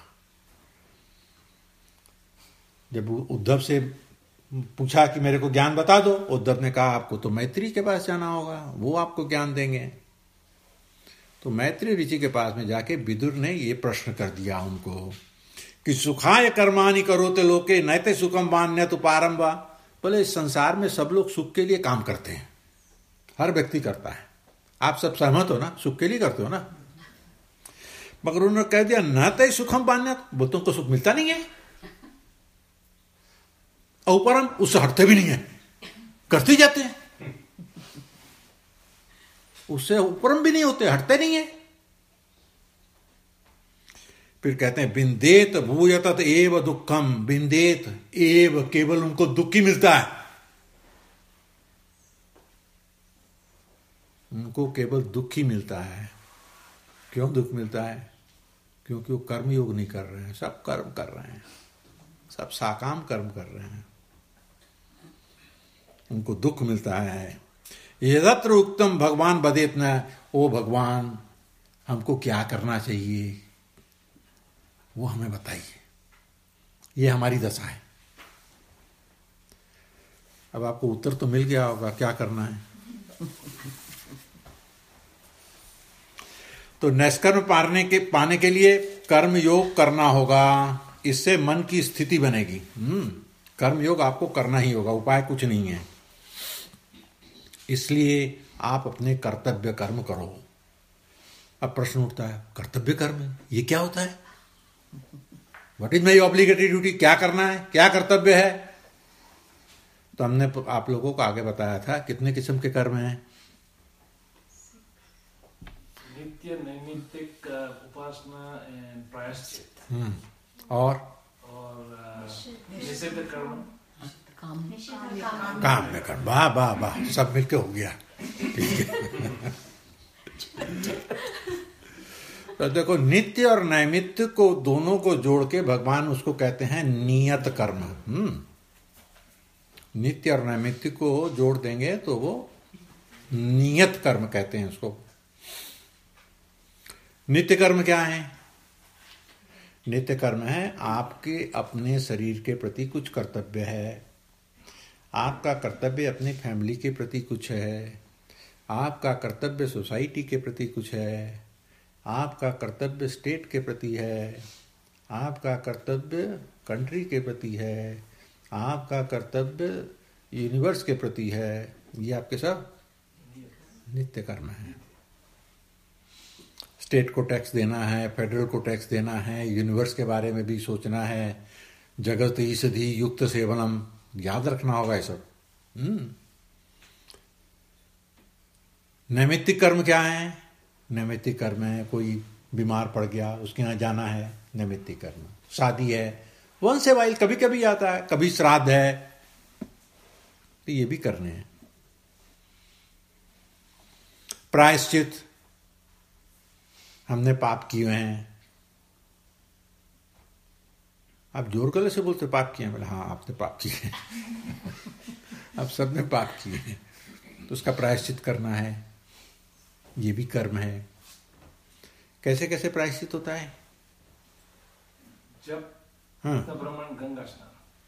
जब उद्धव से पूछा कि मेरे को ज्ञान बता दो, उद्धव ने कहा आपको तो मैत्रेय के पास जाना होगा, वो आपको ज्ञान देंगे। तो मैत्रेय ऋषि के पास में जाके विदुर ने ये प्रश्न कर दिया उनको कि सुखाय कर्माणि करोते लोके नैते सुखम वान्यत उपारम वा। बोले इस संसार में सब लोग सुख के लिए काम करते हैं, हर व्यक्ति करता है। आप सब सहमत हो ना? सुख के लिए करते हो ना? मगर उन्होंने कह दिया न तय सुखम वान्यत, वो तुमको सुख मिलता नहीं है, और उपरम उससे हटते भी नहीं है, करते ही जाते हैं। उससे उपरम भी नहीं होते, हटते नहीं है। फिर कहते हैं बिंदेत भूयतत एव दुखम। बिंदेत एव, केवल उनको दुख ही मिलता है। उनको केवल दुख ही मिलता है। क्यों दुख मिलता है? क्योंकि वो कर्म योग नहीं कर रहे हैं, सब कर्म कर रहे हैं, सब साकाम कर्म कर रहे हैं, उनको दुख मिलता है। यदत्र उक्तम भगवान बदेत न। ओ भगवान, हमको क्या करना चाहिए वो हमें बताइए, ये हमारी दशा है। अब आपको उत्तर तो मिल गया होगा क्या करना है। तो नैष्कर्म पाने के पाने के लिए कर्म योग करना होगा, इससे मन की स्थिति बनेगी। हम्म कर्म योग आपको करना ही होगा, उपाय कुछ नहीं है। इसलिए आप अपने कर्तव्य कर्म करो। अब प्रश्न उठता है कर्तव्य कर्म ये क्या होता है? What is my obligatory duty? क्या करना है, क्या कर्तव्य है? तो हमने आप लोगों को आगे बताया था कितने किस्म के कर्म हैं। नित्य नैमित्तिक उपासना एंड प्रायश्चित। हम्म और और निषिद्ध कर्म, काम में कर्म। वाह वाह वाह, सब मिलके हो गया। ठीक है। तो देखो, नित्य और नैमित्य को दोनों को जोड़ के भगवान उसको कहते हैं नियत कर्म। हम्म नित्य और नैमित्य को जोड़ देंगे तो वो नियत कर्म कहते हैं उसको। नित्य कर्म क्या है? नित्य कर्म है आपके अपने शरीर के प्रति कुछ कर्तव्य है, आपका कर्तव्य अपने फैमिली के प्रति कुछ है, आपका कर्तव्य सोसाइटी के प्रति कुछ है, आपका कर्तव्य स्टेट के प्रति है, आपका कर्तव्य कंट्री के प्रति है, आपका कर्तव्य यूनिवर्स के प्रति है। ये आपके सब नित्य कर्म है। स्टेट को टैक्स देना है, फेडरल को टैक्स देना है, यूनिवर्स के बारे में भी सोचना है, जगत ईषधि युक्त सेवनम, याद रखना होगा ये सब। नैमित्तिक कर्म क्या है? नैमित्तिक कर्म है कोई बीमार पड़ गया, उसके यहाँ जाना है, नैमित्तिक कर्म। शादी है, वंस ए वाइल कभी कभी आता है, कभी श्राद्ध है, तो ये भी करने हैं। प्रायश्चित, हमने पाप किए हैं। आप जोर गले से बोलते पाप किए हैं? बोले हाँ आपने पाप किए हैं। आप सबने पाप किए हैं, तो उसका प्रायश्चित करना है। ये भी कर्म है। कैसे कैसे प्रायश्चित होता है? जब हाँ भ्रमण, गंगा स्नान।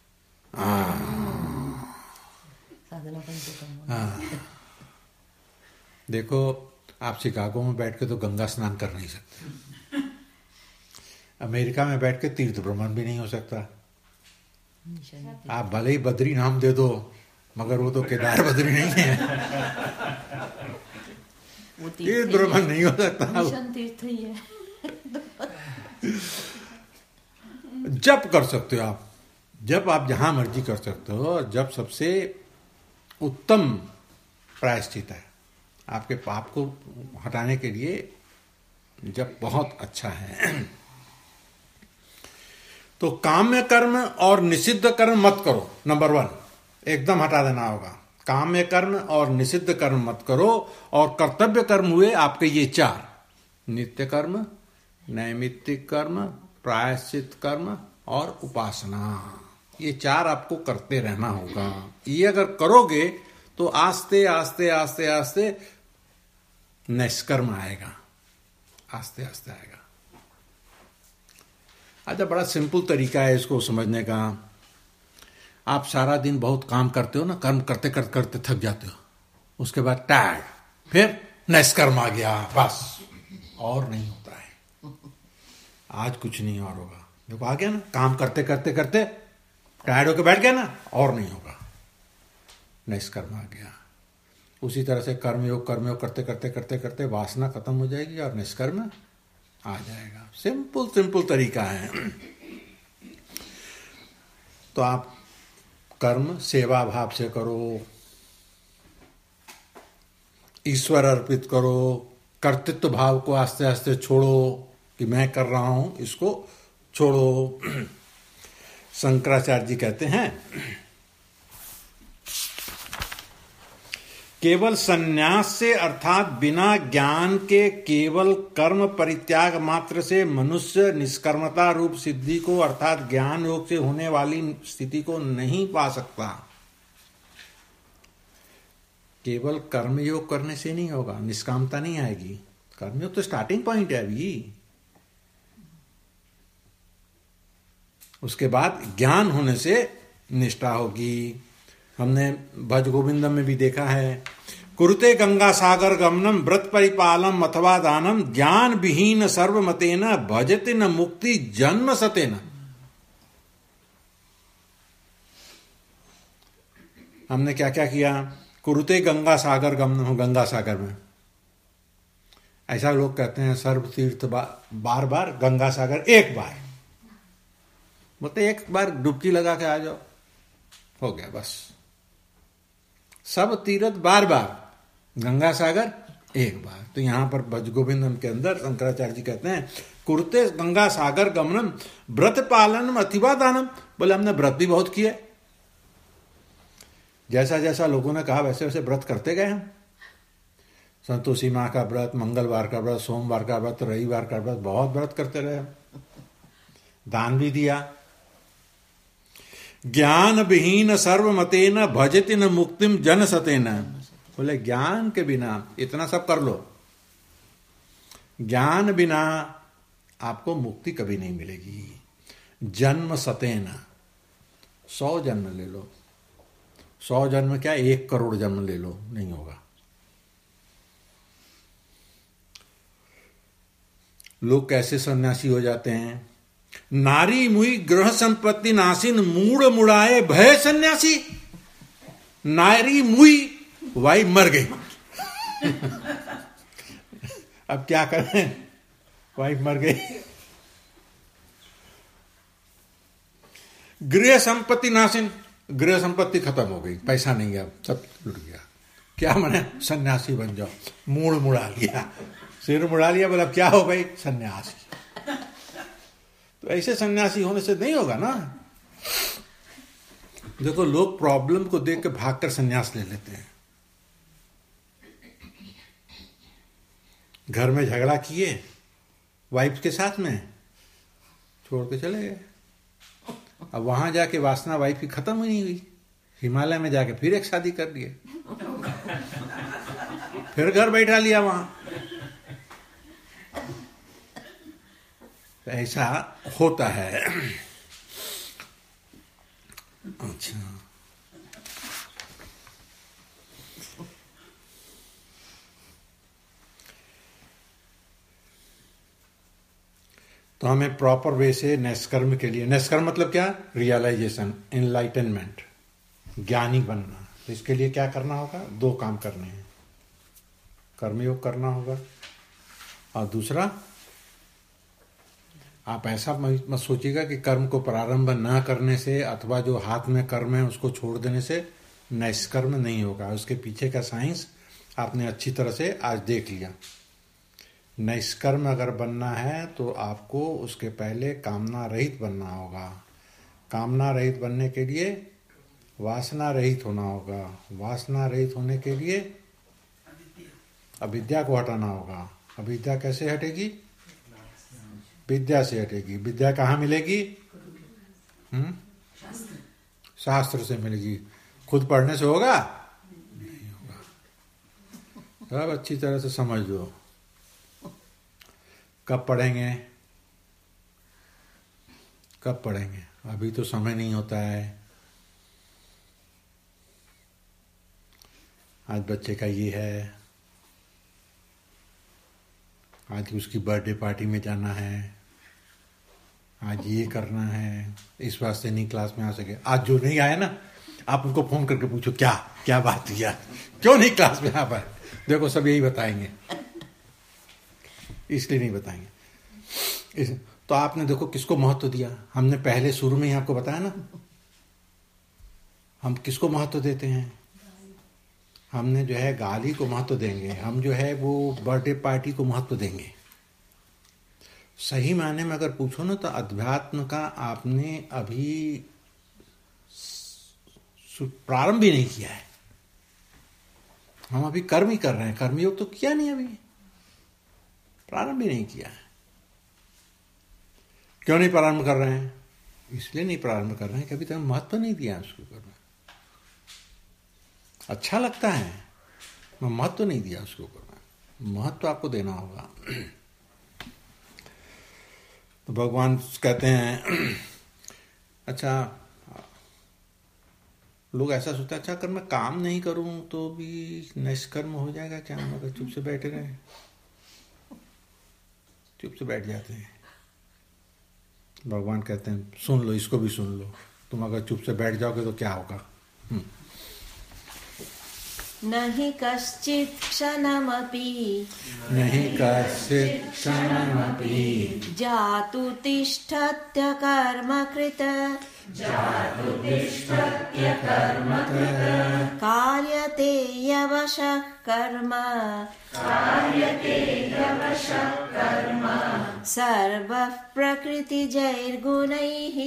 साधना पंचकर्म। हाँ, देखो आप शिकागो में बैठ के तो गंगा स्नान कर नहीं सकते, अमेरिका में बैठ के तीर्थ भ्रमण भी नहीं हो सकता। आप भले ही बद्री नाम दे दो, मगर वो तो केदार बद्री नहीं है, तीर्थ भ्रमण नहीं हो सकता। मिशन तीर्थ ही है। जब कर सकते हो आप, जब आप जहां मर्जी कर सकते हो, और जब सबसे उत्तम प्रायश्चित है आपके पाप को हटाने के लिए, जब बहुत अच्छा है। तो काम्य कर्म और निषिद्ध कर्म मत करो, नंबर वन एकदम हटा देना होगा। काम्य कर्म और निषिद्ध कर्म मत करो, और कर्तव्य कर्म हुए आपके ये चार, नित्य कर्म, नैमित्तिक कर्म, प्रायश्चित कर्म और उपासना। ये चार आपको करते रहना होगा। ये अगर करोगे तो आस्ते आस्ते आस्ते आस्ते निष्कर्म आएगा, आस्ते आस्ते आएगा। अच्छा, बड़ा सिंपल तरीका है इसको समझने का। आप सारा दिन बहुत काम करते हो ना, कर्म करते करते करते थक जाते हो, उसके बाद टायर्ड, फिर निष्कर्म आ गया, बस और नहीं होता है। आज कुछ नहीं और होगा। देखो आ गया ना, काम करते करते करते टायर्ड होकर बैठ गया ना, और नहीं होगा, निष्कर्म आ गया। उसी तरह से कर्मयोग कर्मयोग करते करते करते करते वासना खत्म हो जाएगी और निष्कर्म आ जाएगा। सिंपल सिंपल तरीका है। तो आप कर्म सेवा भाव से करो, ईश्वर अर्पित करो, कर्तृत्व भाव को आस्ते आस्ते छोड़ो कि मैं कर रहा हूं, इसको छोड़ो। शंकराचार्य जी कहते हैं, केवल संन्यास से अर्थात बिना ज्ञान के केवल कर्म परित्याग मात्र से मनुष्य निष्कर्मता रूप सिद्धि को अर्थात ज्ञान योग से होने वाली स्थिति को नहीं पा सकता। केवल कर्मयोग करने से नहीं होगा, निष्कामता नहीं आएगी। कर्मयोग तो स्टार्टिंग पॉइंट है अभी। उसके बाद ज्ञान होने से निष्ठा होगी। हमने भज गोविंदम में भी देखा है, कुरुते गंगा सागर गमनम व्रत परिपालम अथवा दानम ज्ञान विहीन सर्वमतेन भजते न मुक्ति जन्म सतेन। हमने क्या क्या किया? कुरुते गंगा सागर गमनम, गंगा सागर में ऐसा लोग कहते हैं सर्व तीर्थ बार बार, गंगा सागर एक बार, बोलते एक बार डुबकी लगा के आ जाओ, हो गया बस। सब तीर्थ बार बार, गंगा सागर एक बार। तो यहां पर भज गोविंदम के अंदर शंकराचार्य जी कहते हैं, कुरुते गंगा सागर गमनम व्रत पालनम अथिवा दानम। बोले हमने व्रत भी बहुत किए, जैसा जैसा लोगों ने कहा वैसे वैसे व्रत करते गए हम। संतोषी माँ का व्रत, मंगलवार का व्रत, सोमवार का व्रत, रविवार का व्रत, बहुत व्रत करते रहे। दान भी दिया। ज्ञान विहीन सर्वमतेन भजति न मुक्तिम जन सतेन। बोले ज्ञान के बिना इतना सब कर लो, ज्ञान बिना आपको मुक्ति कभी नहीं मिलेगी। जन्म सतेन, सौ जन्म ले लो, सौ जन्म क्या एक करोड़ जन्म ले लो, नहीं होगा। लोग कैसे सन्यासी हो जाते हैं? नारी मुई ग्रह संपत्ति नासिन मूड मुड़ाए भय सन्यासी। नारी मुई, वाई मर गई। अब क्या करें, वाइफ मर गई। गृह संपत्ति नासिन, गृह संपत्ति खत्म हो गई, पैसा नहीं गया, सब लुट गया। क्या माने? सन्यासी बन जाओ। मूड मुड़ा लिया, सिर मुड़ा लिया, बोला क्या हो भाई? सन्यासी। तो ऐसे सन्यासी होने से नहीं होगा ना। देखो लोग प्रॉब्लम को देख के भागकर सन्यास ले लेते हैं। घर में झगड़ा किए वाइफ के साथ में, छोड़ के चले गए। अब वहां जाके वासना वाइफ की खत्म ही नहीं हुई, हिमालय में जाके फिर एक शादी कर लिए, फिर घर बैठा लिया वहां। तो ऐसा होता है। अच्छा, तो हमें प्रॉपर वे से निष्कर्म के लिए, निष्कर्म मतलब क्या? रियलाइजेशन, एनलाइटनमेंट, ज्ञानी बनना। तो इसके लिए क्या करना होगा? दो काम करने हैं। कर्मयोग करना होगा और दूसरा, आप ऐसा मत सोचिएगा कि कर्म को प्रारंभ न करने से अथवा जो हाथ में कर्म है उसको छोड़ देने से निष्कर्म नहीं होगा। उसके पीछे का साइंस आपने अच्छी तरह से आज देख लिया। निष्कर्म अगर बनना है तो आपको उसके पहले कामना रहित बनना होगा। कामना रहित बनने के लिए वासना रहित होना होगा। वासना रहित होने के लिए अविद्या को हटाना होगा। अविद्या कैसे हटेगी? विद्या से हटेगी। विद्या कहाँ मिलेगी? हम्म शास्त्र से मिलेगी। खुद पढ़ने से होगा? नहीं होगा। सब अच्छी तरह से समझ लो। कब पढ़ेंगे? कब पढ़ेंगे? अभी तो समय नहीं होता है। आज बच्चे का ये है, आज उसकी बर्थडे पार्टी में जाना है, आज ये करना है, इस वास्ते नहीं क्लास में आ सके। आज जो नहीं आया ना, आप उनको फोन करके पूछो क्या क्या बात किया, क्यों नहीं क्लास में आ पाए। देखो सब यही बताएंगे, इसलिए नहीं बताएंगे। इस, तो आपने देखो किसको महत्व दिया। हमने पहले शुरू में ही आपको बताया ना, हम किसको महत्व देते हैं। हमने जो है गाली को महत्व देंगे, हम जो है वो बर्थडे पार्टी को महत्व देंगे। सही मायने में अगर पूछो ना तो अध्यात्म का आपने अभी प्रारंभ भी नहीं किया है। हम अभी कर्म ही कर रहे हैं, कर्मयोग तो किया नहीं, अभी प्रारंभ भी नहीं किया है। क्यों नहीं प्रारंभ कर रहे हैं? इसलिए नहीं प्रारंभ कर रहे हैं कि अभी तक महत्व नहीं दिया उसको करना। अच्छा लगता है, मैं महत्व नहीं दिया उसको करना। महत्व आपको देना होगा। तो भगवान कहते हैं, अच्छा लोग ऐसा सोचते हैं, अच्छा अगर मैं काम नहीं करूं तो भी निष्कर्म हो जाएगा क्या? हम अगर चुप से बैठे रहे, चुप से बैठ जाते हैं। भगवान कहते हैं सुन लो, इसको भी सुन लो। तुम अगर चुप से बैठ जाओगे तो क्या होगा? नहि कश्चित् क्षणमपि नहि कश्चित् क्षणमपि जातु तिष्ठत्य कर्मकृत कार्यते यवशः कर्म सर्वः प्रकृतिजैर्गुणैः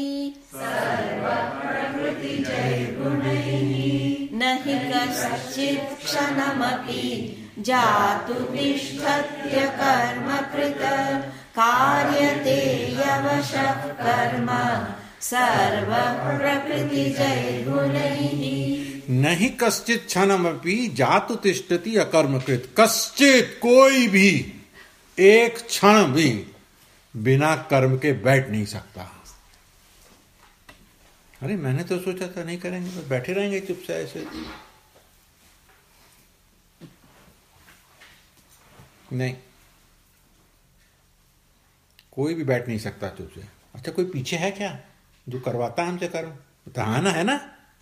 नहि कश्चित् क्षणमपि जातु तिष्ठत्य कर्मकृत कार्यते यवशः कर्म सर्वः प्रकृतिजैर्गुणैः। नहीं कश्चित् क्षणमपि जातु तिष्ठति अकर्मकृत। कश्चित कोई भी एक क्षण भी बिना कर्म के बैठ नहीं सकता। अरे मैंने तो सोचा था नहीं करेंगे, तो बैठे रहेंगे चुप से ऐसे। नहीं, कोई भी बैठ नहीं सकता चुप से। अच्छा कोई पीछे है क्या जो करवाता है हमसे कर्म? तो हाँ ना, है ना।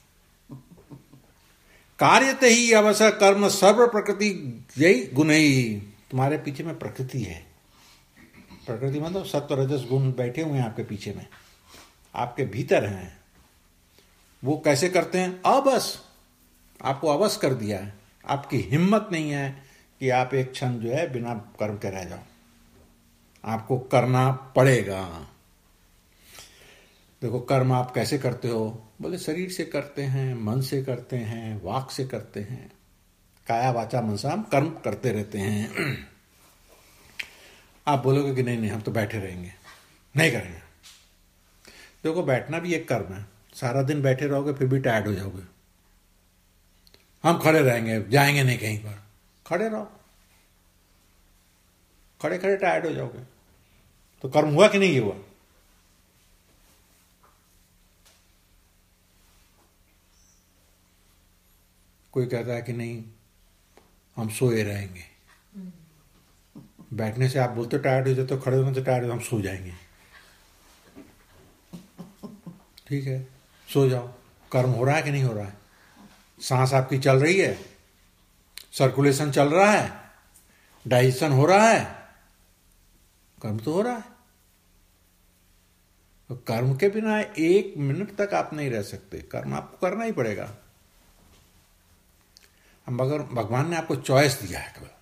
कार्यते ही अवसर कर्म सर्व प्रकृति यही गुण ही। तुम्हारे पीछे में प्रकृति है। प्रकृति मतलब सत्व रजस गुण बैठे हुए हैं आपके पीछे में, आपके भीतर हैं। वो कैसे करते हैं? अबस, आपको अवस कर दिया है। आपकी हिम्मत नहीं है कि आप एक क्षण जो है बिना कर्म के रह जाओ। आपको करना पड़ेगा। देखो कर्म आप कैसे करते हो? बोले शरीर से करते हैं, मन से करते हैं, वाक से करते हैं। काया वाचा मनसा हम कर्म करते रहते हैं। आप बोलोगे कि नहीं नहीं हम तो बैठे रहेंगे, नहीं करेंगे। देखो बैठना भी एक कर्म है। सारा दिन बैठे रहोगे फिर भी टायर्ड हो जाओगे। हम खड़े रहेंगे, जाएंगे नहीं कहीं पर। खड़े रहो, खड़े खड़े टायर्ड हो जाओगे। तो कर्म हुआ कि नहीं हुआ? कोई कहता है कि नहीं हम सोए रहेंगे, बैठने से आप बोलते टायर्ड हो जाते हो, खड़े होने से टायर्ड हो, हम सो जाएंगे। ठीक है, सो जाओ। कर्म हो रहा है कि नहीं हो रहा है? सांस आपकी चल रही है, सर्कुलेशन चल रहा है, डाइजेशन हो रहा है, कर्म तो हो रहा है। तो कर्म के बिना एक मिनट तक आप नहीं रह सकते, कर्म आपको करना ही पड़ेगा। हम अगर भगवान ने आपको चॉइस दिया है केवल,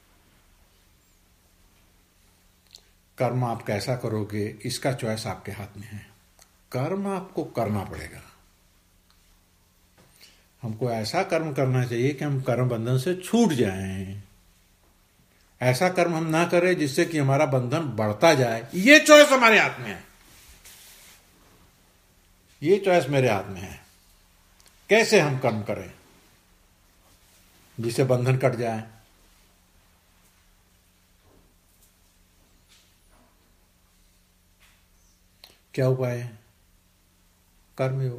कर्म आप कैसा करोगे इसका चॉइस आपके हाथ में है। कर्म आपको करना पड़ेगा। हमको ऐसा कर्म करना चाहिए कि हम कर्म बंधन से छूट जाएं। ऐसा कर्म हम ना करें जिससे कि हमारा बंधन बढ़ता जाए। ये चॉइस हमारे हाथ में है, ये चॉइस मेरे हाथ में है। कैसे हम कर्म करें जिससे बंधन कट जाए। क्या उपाय है? कर्मयोग,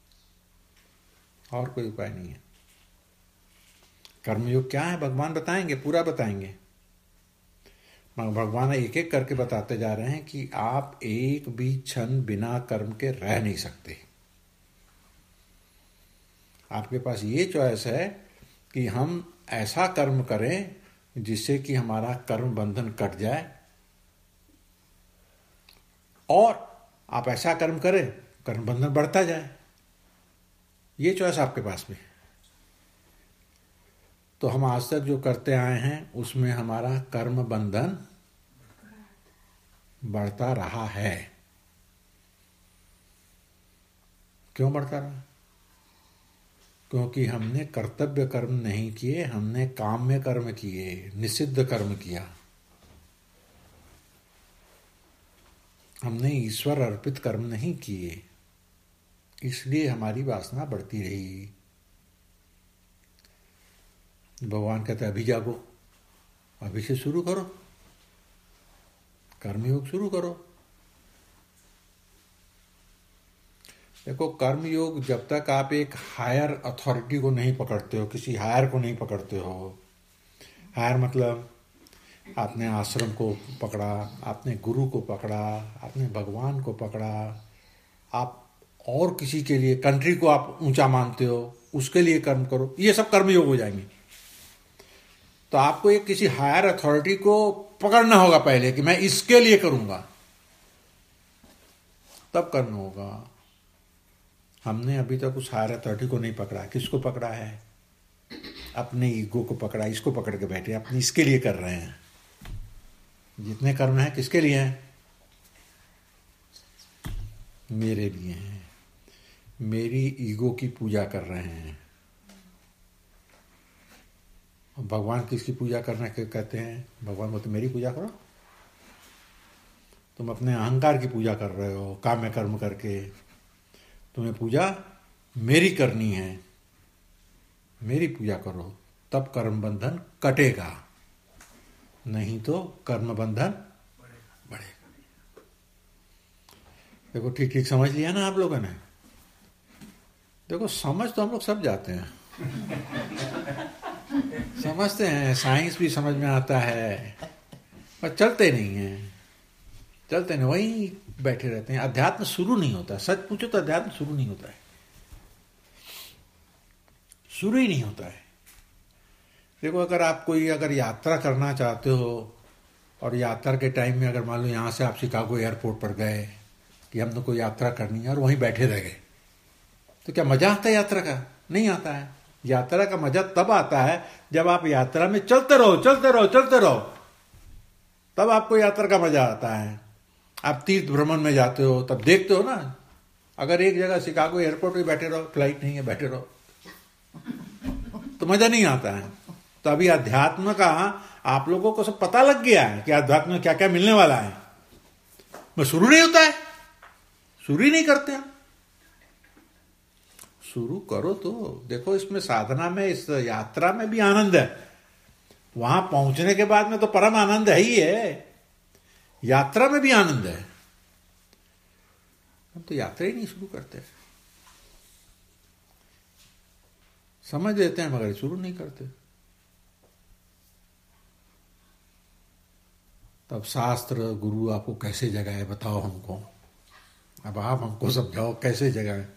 और कोई उपाय नहीं है। कर्मयोग क्या है भगवान बताएंगे, पूरा बताएंगे। भगवान एक एक करके बताते जा रहे हैं कि आप एक भी क्षण बिना कर्म के रह नहीं सकते। आपके पास ये चॉइस है कि हम ऐसा कर्म करें जिससे कि हमारा कर्म बंधन कट जाए, और आप ऐसा कर्म करें कर्म बंधन बढ़ता जाए। ये चॉइस आपके पास में। तो हम आज तक जो करते आए हैं उसमें हमारा कर्म बंधन बढ़ता रहा है। क्यों बढ़ता रहा? क्योंकि हमने कर्तव्य कर्म नहीं किए, हमने काम में कर्म किए, निषिद्ध कर्म किया। हमने ईश्वर अर्पित कर्म नहीं किए, इसलिए हमारी वासना बढ़ती रही। भगवान कहते अभी जागो, अभी से शुरू करो, कर्मयोग शुरू करो। देखो, कर्मयोग जब तक आप एक हायर अथॉरिटी को नहीं पकड़ते हो, किसी हायर को नहीं पकड़ते हो, हायर मतलब आपने आश्रम को पकड़ा, आपने गुरु को पकड़ा, आपने भगवान को पकड़ा, आप और किसी के लिए, कंट्री को आप ऊंचा मानते हो, उसके लिए कर्म करो, ये सब कर्मयोग हो जाएंगे। तो आपको एक किसी हायर अथॉरिटी को पकड़ना होगा पहले कि मैं इसके लिए करूंगा, तब कर्म होगा। हमने अभी तक उस हायर अथॉरिटी को नहीं पकड़ा। किसको पकड़ा है? अपने ईगो को पकड़ा, इसको पकड़ के बैठे, अपनी इसके लिए कर रहे हैं। जितने कर्म हैं किसके लिए हैं? मेरे लिए हैं। मेरी ईगो की पूजा कर रहे हैं। भगवान किसकी पूजा करना कहते हैं? भगवान बोलते मेरी पूजा करो। तुम अपने अहंकार की पूजा कर रहे हो काम्य कर्म करके। तुम्हें पूजा मेरी करनी है, मेरी पूजा करो, तब कर्म बंधन कटेगा, नहीं तो कर्म बंधन बढ़ेगा। देखो, ठीक ठीक समझ लिया ना आप लोगों ने? देखो, समझ तो हम लोग सब जाते हैं, समझते हैं, साइंस भी समझ में आता है, पर चलते नहीं हैं, चलते नहीं, वहीं बैठे रहते हैं। अध्यात्म शुरू नहीं होता। सच पूछो तो अध्यात्म शुरू नहीं होता है, शुरू ही नहीं होता है। देखो, अगर आप कोई अगर यात्रा करना चाहते हो और यात्रा के टाइम में अगर मान लो यहाँ से आप शिकागो एयरपोर्ट पर गए कि हमने कोई यात्रा करनी है और वहीं बैठे रह गए, तो क्या मजा आता है यात्रा का? नहीं आता है। यात्रा का मजा तब आता है जब आप यात्रा में चलते रहो चलते रहो चलते रहो, तब आपको यात्रा का मजा आता है। आप तीर्थ भ्रमण में जाते हो तब देखते हो ना, अगर एक जगह शिकागो एयरपोर्ट में बैठे रहो, फ्लाइट नहीं है, बैठे रहो, तो मजा नहीं आता है। तो अभी अध्यात्म का आप लोगों को सब पता लग गया है कि अध्यात्म में क्या क्या मिलने वाला है, मैं शुरू नहीं होता है, शुरू ही नहीं करते हैं। शुरू करो तो देखो, इसमें साधना में, इस यात्रा में भी आनंद है, वहां पहुंचने के बाद में तो परम आनंद है ही है। यात्रा में भी आनंद है। हम तो यात्रा ही नहीं शुरू करते, समझ लेते हैं मगर शुरू नहीं करते। तब शास्त्र गुरु आपको कैसे जगाए बताओ हमको, अब आप हमको समझाओ कैसे जगाए।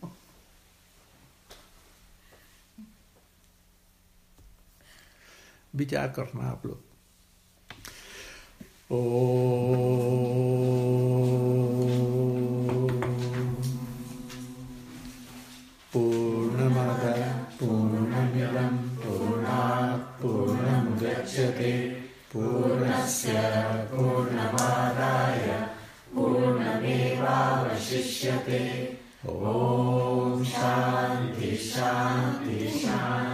विचार करना आप लोग। ओ पूर्णमद पूर्णमिदं पूर्णात् पूर्णमुदच्यते पूर्णस्य पूर्णमादाय पूर्णमेवावशिष्यते। ओम शांति शांति शांति।